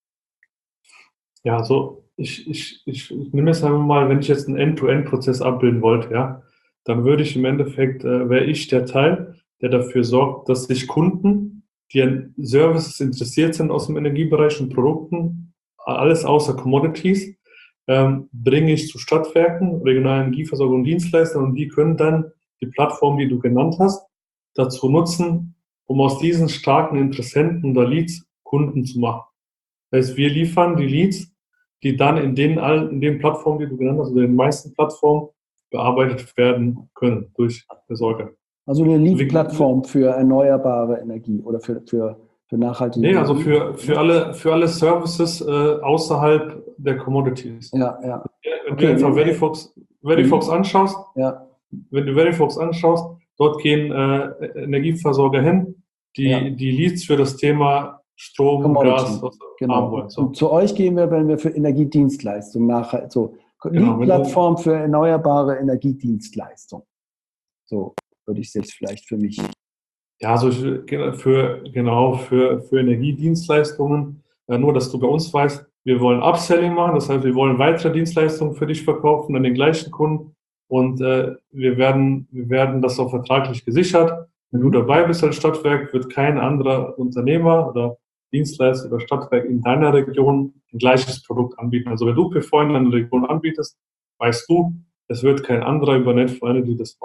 Ja, also ich, ich, ich, ich nehme jetzt einmal mal, wenn ich jetzt einen End-to-End-Prozess abbilden wollte, ja, dann würde ich im Endeffekt, äh, wäre ich der Teil, der dafür sorgt, dass sich Kunden, die an Services interessiert sind aus dem Energiebereich und Produkten, alles außer Commodities, ähm, bringe ich zu Stadtwerken, regionalen Energieversorger und Dienstleistern und die können dann die Plattform, die du genannt hast, dazu nutzen, um aus diesen starken Interessenten oder Leads Kunden zu machen. Das heißt, wir liefern die Leads, die dann in den, in den Plattformen, die du genannt hast, oder in den meisten Plattformen bearbeitet werden können durch Versorger. Also eine Lead-Plattform für erneuerbare Energie oder für, für, für nachhaltige Energie? Nee, Energie? also für, für, alle, für alle Services äh, außerhalb der Commodities. Ja, ja. Wenn Okay, du jetzt wenn, Verifox, Verifox mhm. anschaust, ja. wenn du Verifox anschaust, dort gehen äh, Energieversorger hin, die ja. die Leads für das Thema Strom, Commodity. Gas genau. haben wollen. So. Und zu euch gehen wir, wenn wir für Energiedienstleistungen nachhaltig, so genau, Lead-Plattform für erneuerbare Energiedienstleistungen. So würde ich es jetzt vielleicht für mich. Ja, also für, genau, für, für Energiedienstleistungen, äh, nur dass du bei uns weißt, wir wollen Upselling machen, das heißt, wir wollen weitere Dienstleistungen für dich verkaufen an den gleichen Kunden und äh, wir werden, wir werden das auch vertraglich gesichert. Wenn du dabei bist als Stadtwerk, wird kein anderer Unternehmer oder Dienstleister oder Stadtwerk in deiner Region ein gleiches Produkt anbieten. Also wenn du P V in deiner Region anbietest, weißt du, es wird kein anderer über Net for Energy das machen.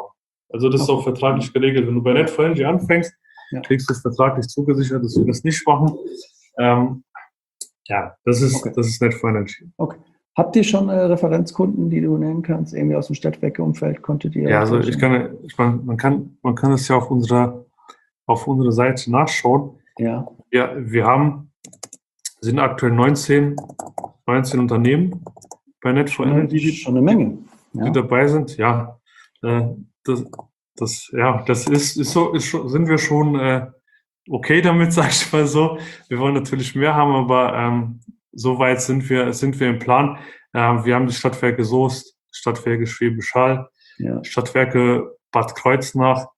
Also das ist auch vertraglich geregelt. Wenn du bei Net for Energy anfängst, ja. kriegst du es vertraglich zugesichert, dass wir das nicht machen. Ähm, ja, das ist, okay. das ist Net for Energy. Okay. Habt ihr schon äh, Referenzkunden, die du nennen kannst, irgendwie aus dem Stadtwerke-Umfeld? Konntet ihr? Ja, also ich kann, ich meine, man kann, man kann es ja auf unserer, auf unserer Seite nachschauen. Ja. Ja, wir haben, sind aktuell neunzehn, neunzehn Unternehmen bei Net for Energy, die, schon eine Menge, die ja. dabei sind. Ja, äh, das, das, ja, das ist, ist so, ist schon, sind wir schon äh, okay damit, sag ich mal so. Wir wollen natürlich mehr haben, aber ähm, so weit sind wir, sind wir im Plan. Ähm, wir haben die Stadtwerke Soest, Stadtwerke Schwäbisch Hall, ja. Stadtwerke Bad Kreuznach,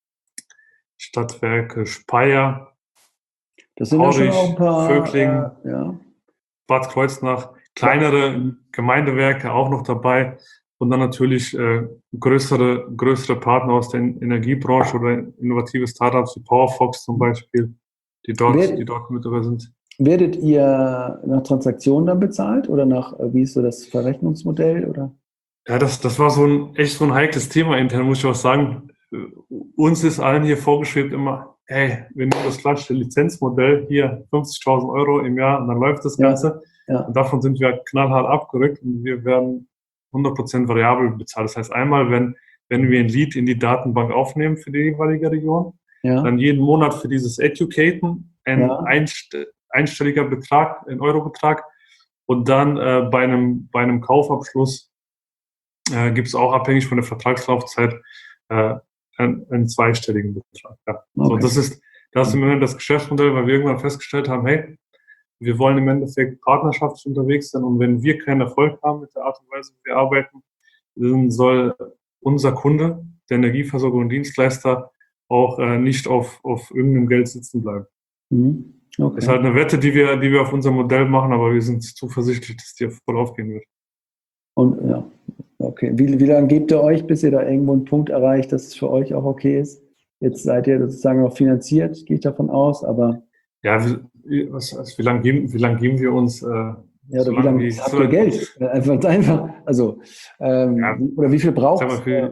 Stadtwerke Speyer, das sind Aurich, ja schon auch ein paar, Vögling, äh, ja. Bad Kreuznach, kleinere ja. Gemeindewerke auch noch dabei und dann natürlich äh, größere, größere Partner aus der Energiebranche oder innovative Startups wie PowerFox zum Beispiel, die dort, Wer, die dort mit dabei sind. Werdet ihr nach Transaktionen dann bezahlt oder nach, wie ist so das Verrechnungsmodell? Oder? Ja, das, das war so ein echt so ein heikles Thema intern, muss ich auch sagen. Uns ist allen hier vorgeschwebt immer, hey, wir nehmen das klassische Lizenzmodell, hier fünfzigtausend Euro im Jahr und dann läuft das Ganze. Ja, ja. Und davon sind wir knallhart abgerückt und wir werden hundert Prozent variabel bezahlt. Das heißt, einmal, wenn, wenn wir ein Lead in die Datenbank aufnehmen für die jeweilige Region, ja. dann jeden Monat für dieses Educaten ein ja. einst, einstelliger Betrag, ein Eurobetrag und dann äh, bei, einem, bei einem Kaufabschluss äh, gibt es auch abhängig von der Vertragslaufzeit äh, einen, einen zweistelligen Betrag. Ja. Okay. So, das ist, das ist im Moment das Geschäftsmodell, weil wir irgendwann festgestellt haben, hey, wir wollen im Endeffekt partnerschaftlich unterwegs sein und wenn wir keinen Erfolg haben mit der Art und Weise, wie wir arbeiten, dann soll unser Kunde, der Energieversorger und Dienstleister, auch äh, nicht auf, auf irgendeinem Geld sitzen bleiben. Mhm. Okay. Das ist halt eine Wette, die wir, die wir auf unserem Modell machen, aber wir sind zuversichtlich, dass die voll aufgehen wird. Und ja, okay. Wie, wie lange gebt ihr euch, bis ihr da irgendwo einen Punkt erreicht, dass es für euch auch okay ist? Jetzt seid ihr sozusagen auch finanziert, gehe ich davon aus, aber... Ja, wie, was, wie lange geben, wie lang geben wir uns? Äh, ja, oder wie lange habt ihr Geld? Einfach, einfach also, ähm, ja, oder wie viel braucht es? Äh,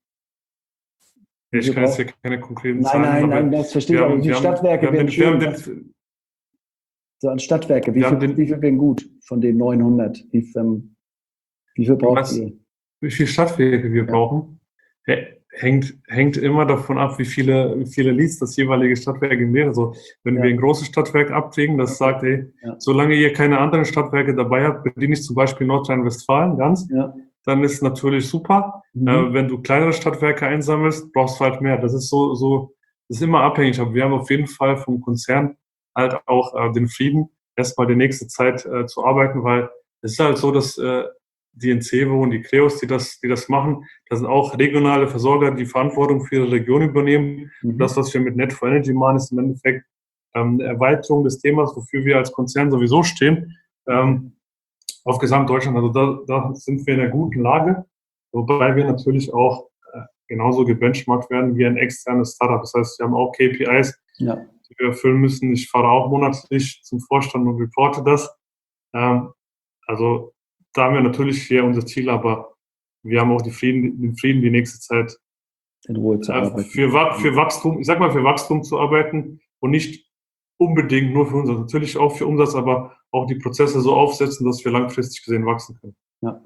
ich kann jetzt hier keine konkreten nein, Zahlen Nein, nein, das verstehe ich, aber wie viele Stadtwerke werden schön? So an Stadtwerke, wie viel, den, wie viel werden gut von den neunhundert? Wie, ähm, wie viel braucht was, ihr? Wie viele Stadtwerke wir ja. brauchen? Hängt, hängt immer davon ab, wie viele, wie viele Leads das jeweilige Stadtwerk wäre. Also, wenn ja. wir ein großes Stadtwerk abkriegen, das okay. sagt, ey, ja. solange ihr keine anderen Stadtwerke dabei habt, bediene ich zum Beispiel Nordrhein-Westfalen ganz, ja. dann ist natürlich super. Mhm. Äh, wenn du kleinere Stadtwerke einsammelst, brauchst du halt mehr. Das ist so, so, das ist immer abhängig. Aber wir haben auf jeden Fall vom Konzern halt auch äh, den Frieden, erstmal die nächste Zeit äh, zu arbeiten, weil es ist halt so, dass äh, die Encevo und die Creos, die das, die das machen, das sind auch regionale Versorger, die Verantwortung für ihre Region übernehmen. Mhm. Das, was wir mit Net for Energy machen, ist im Endeffekt ähm, eine Erweiterung des Themas, wofür wir als Konzern sowieso stehen, ähm, auf Gesamtdeutschland. Also da, da sind wir in einer guten Lage, wobei wir natürlich auch äh, genauso gebenchmarkt werden wie ein externes Startup. Das heißt, wir haben auch K P Is, ja. die wir erfüllen müssen. Ich fahre auch monatlich zum Vorstand und reporte das. Ähm, also da haben wir natürlich hier unser Ziel, aber wir haben auch die Frieden, den Frieden die nächste Zeit in Ruhe zu arbeiten. Für, für Wachstum, ich sag mal für Wachstum zu arbeiten und nicht unbedingt nur für Umsatz, natürlich auch für Umsatz, aber auch die Prozesse so aufsetzen, dass wir langfristig gesehen wachsen können. Ja.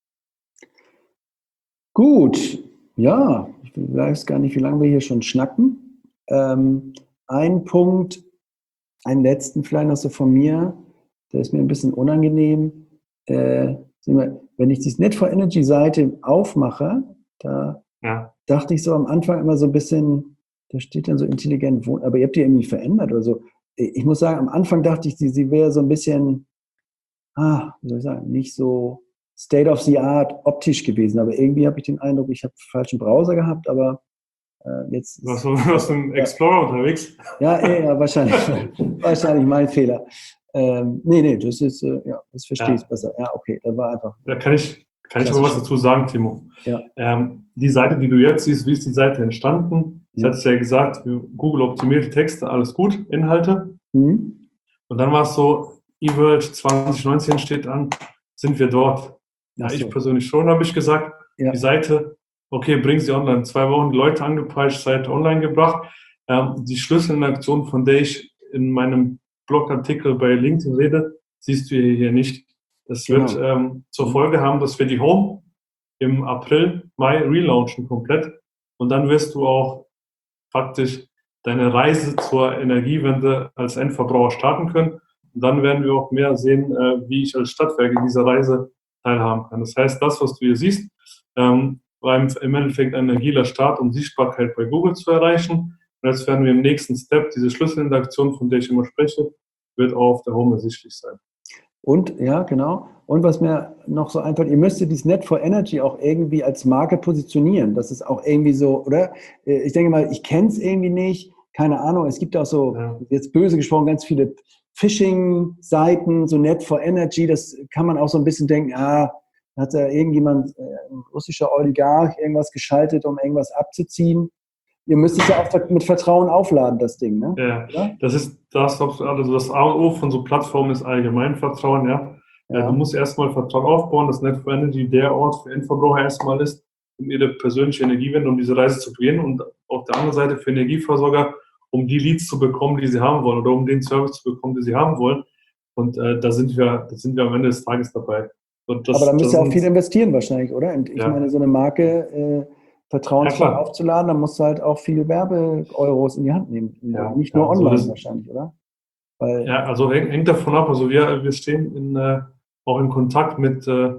Gut, ja, ich weiß gar nicht, wie lange wir hier schon schnacken. Ähm, ein Punkt, einen letzten vielleicht noch so von mir, der ist mir ein bisschen unangenehm. Äh, wenn ich die Net for Energy Seite aufmache, da ja. dachte ich so am Anfang immer so ein bisschen, da steht dann so intelligent Wohnen, aber ihr habt die irgendwie verändert oder so. Ich muss sagen, am Anfang dachte ich, sie, sie wäre so ein bisschen, ah, wie soll ich sagen, nicht so State of the Art optisch gewesen, aber irgendwie habe ich den Eindruck, ich habe einen falschen Browser gehabt, aber äh, jetzt... Warst du warst im Explorer ja. unterwegs? Ja, ja, wahrscheinlich, wahrscheinlich mein Fehler. Ähm, nee, nee, das ist, äh, ja, das verstehe ich ja. besser. Ja, okay, das war einfach. Da kann ich, kann ich aber was dazu sagen, Timo. Ja. Ähm, die Seite, die du jetzt siehst, wie ist die Seite entstanden? Ich ja. hatte es ja gesagt, Google optimierte Texte, alles gut, Inhalte. Mhm. Und dann war es so, eWorld zwanzig neunzehn steht an, sind wir dort? Ja, so. Ich persönlich schon, habe ich gesagt. Ja. Die Seite okay, bring sie online. Zwei Wochen die Leute angepeitscht, Seite online gebracht. Ähm, die Schlüsselinteraktion, von der ich in meinem Blogartikel bei LinkedIn rede, siehst du hier nicht. Das genau. wird ähm, zur Folge haben, dass wir die Home im April, Mai relaunchen komplett. Und dann wirst du auch faktisch deine Reise zur Energiewende als Endverbraucher starten können. Und dann werden wir auch mehr sehen, äh, wie ich als Stadtwerke in dieser Reise teilhaben kann. Das heißt, das, was du hier siehst, ähm, war im Endeffekt ein agiler Start, um Sichtbarkeit bei Google zu erreichen. Und jetzt werden wir im nächsten Step, diese Schlüsselinteraktion, von der ich immer spreche, wird auch auf der Home ersichtlich sein. Und, ja, genau. Und was mir noch so einfällt, ihr müsstet dieses Net for Energy auch irgendwie als Marke positionieren. Das ist auch irgendwie so, oder? Ich denke mal, ich kenne es irgendwie nicht. Keine Ahnung, es gibt auch so, ja. jetzt böse gesprochen, ganz viele Phishing-Seiten, so Net for Energy. Das kann man auch so ein bisschen denken, ah, da hat ja irgendjemand, ein russischer Oligarch, irgendwas geschaltet, um irgendwas abzuziehen. Ihr müsst es ja auch mit Vertrauen aufladen, das Ding, ne? Ja, ja? Das ist das, also das A und O von so Plattformen ist allgemein Vertrauen, ja. ja. Du musst erstmal Vertrauen aufbauen, dass Net for Energy der Ort für Endverbraucher erstmal ist, um ihre persönliche Energiewende, um diese Reise zu beginnen, und auf der anderen Seite für Energieversorger, um die Leads zu bekommen, die sie haben wollen, oder um den Service zu bekommen, den sie haben wollen. Und äh, da sind wir, da sind wir am Ende des Tages dabei. Und das, aber da müsst ihr auch viel investieren wahrscheinlich, oder? Und ich ja. meine, so eine Marke äh, vertrauensvoll ja, aufzuladen, dann musst du halt auch viele Werbe-Euros in die Hand nehmen. Ja, nicht nur ja, online also das, wahrscheinlich, oder? Weil, ja, also hängt, hängt davon ab. Also wir, wir stehen in, äh, auch in Kontakt mit, äh,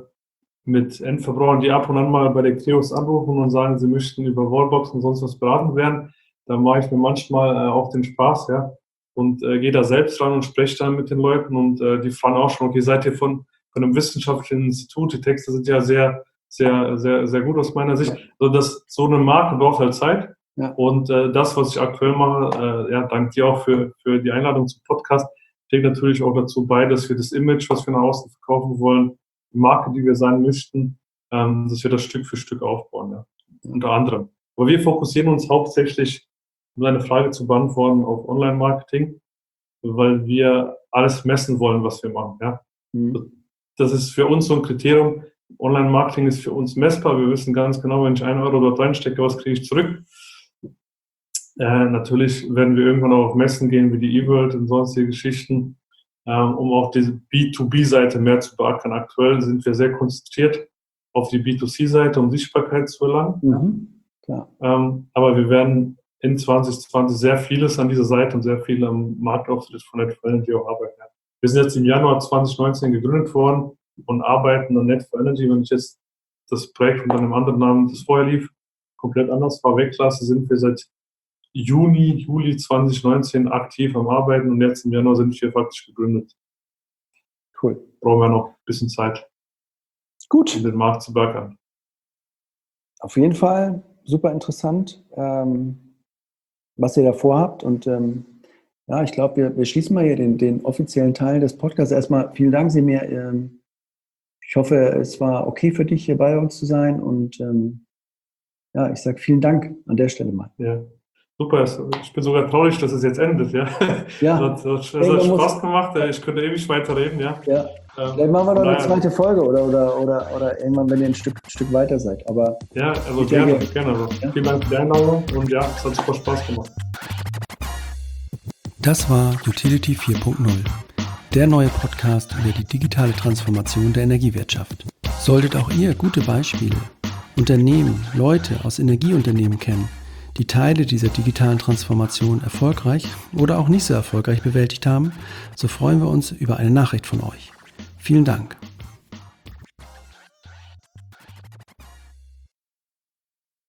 mit Endverbrauchern, die ab und an mal bei der Kreos anrufen und sagen, sie möchten über Wallbox und sonst was beraten werden. Da mache ich mir manchmal äh, auch den Spaß, ja, und äh, gehe da selbst ran und spreche dann mit den Leuten, und äh, die fragen auch schon, okay, seid ihr von, von einem wissenschaftlichen Institut? Die Texte sind ja sehr, sehr, sehr, sehr gut aus meiner Sicht. Also das, so eine Marke braucht halt Zeit. Ja. Und äh, das, was ich aktuell mache, äh, ja, danke dir auch für, für die Einladung zum Podcast, trägt natürlich auch dazu bei, dass wir das Image, was wir nach außen verkaufen wollen, die Marke, die wir sein möchten, ähm, dass wir das Stück für Stück aufbauen, ja. Unter anderem. Aber wir fokussieren uns hauptsächlich, um deine Frage zu beantworten, auf Online-Marketing, weil wir alles messen wollen, was wir machen, ja. Mhm. Das ist für uns so ein Kriterium. Online-Marketing ist für uns messbar. Wir wissen ganz genau, wenn ich einen Euro dort reinstecke, was kriege ich zurück. Äh, natürlich werden wir irgendwann auch auf Messen gehen, wie die eWorld und sonstige Geschichten, ähm, um auch diese B zwei B-Seite mehr zu beackern. Aktuell sind wir sehr konzentriert auf die B zwei C-Seite, um Sichtbarkeit zu erlangen. Mhm. Klar. Ähm, aber wir werden in zwanzig zwanzig sehr vieles an dieser Seite und sehr viel am Marktauftritt von Net for Energy auch arbeiten. Wir sind jetzt im Januar zwanzig neunzehn gegründet worden und arbeiten an Net for Energy. Wenn ich jetzt das Projekt unter einem anderen Namen, das vorher lief, komplett anders war, weglasse, sind wir seit Juni, Juli zwanzig neunzehn aktiv am Arbeiten, und jetzt im Januar sind wir faktisch gegründet. Cool. Brauchen wir noch ein bisschen Zeit, gut, um den Markt zu beackern. Auf jeden Fall super interessant, ähm, was ihr da vorhabt. Und ähm, ja, ich glaube, wir, wir schließen mal hier den, den offiziellen Teil des Podcasts. Erstmal vielen Dank, Semir. Ähm, ich hoffe, es war okay für dich, hier bei uns zu sein. Und ähm, ja, ich sage vielen Dank an der Stelle mal. Ja. Super, ich bin sogar traurig, dass es jetzt endet. Ja, ja. Das, das, das hat Spaß gemacht. Ich könnte ewig weiterreden. Ja. Ja. Ähm, Vielleicht machen wir noch eine zweite Folge oder, oder, oder, oder irgendwann, wenn ihr ein Stück, Stück weiter seid. Aber ja, also gerne, denke, gerne. Also. Ja. Vielen Dank für die Einladung, und ja, es hat super Spaß gemacht. Das war Utility vier Punkt null, der neue Podcast über die digitale Transformation der Energiewirtschaft. Solltet auch ihr gute Beispiele, Unternehmen, Leute aus Energieunternehmen kennen, die Teile dieser digitalen Transformation erfolgreich oder auch nicht so erfolgreich bewältigt haben, so freuen wir uns über eine Nachricht von euch. Vielen Dank.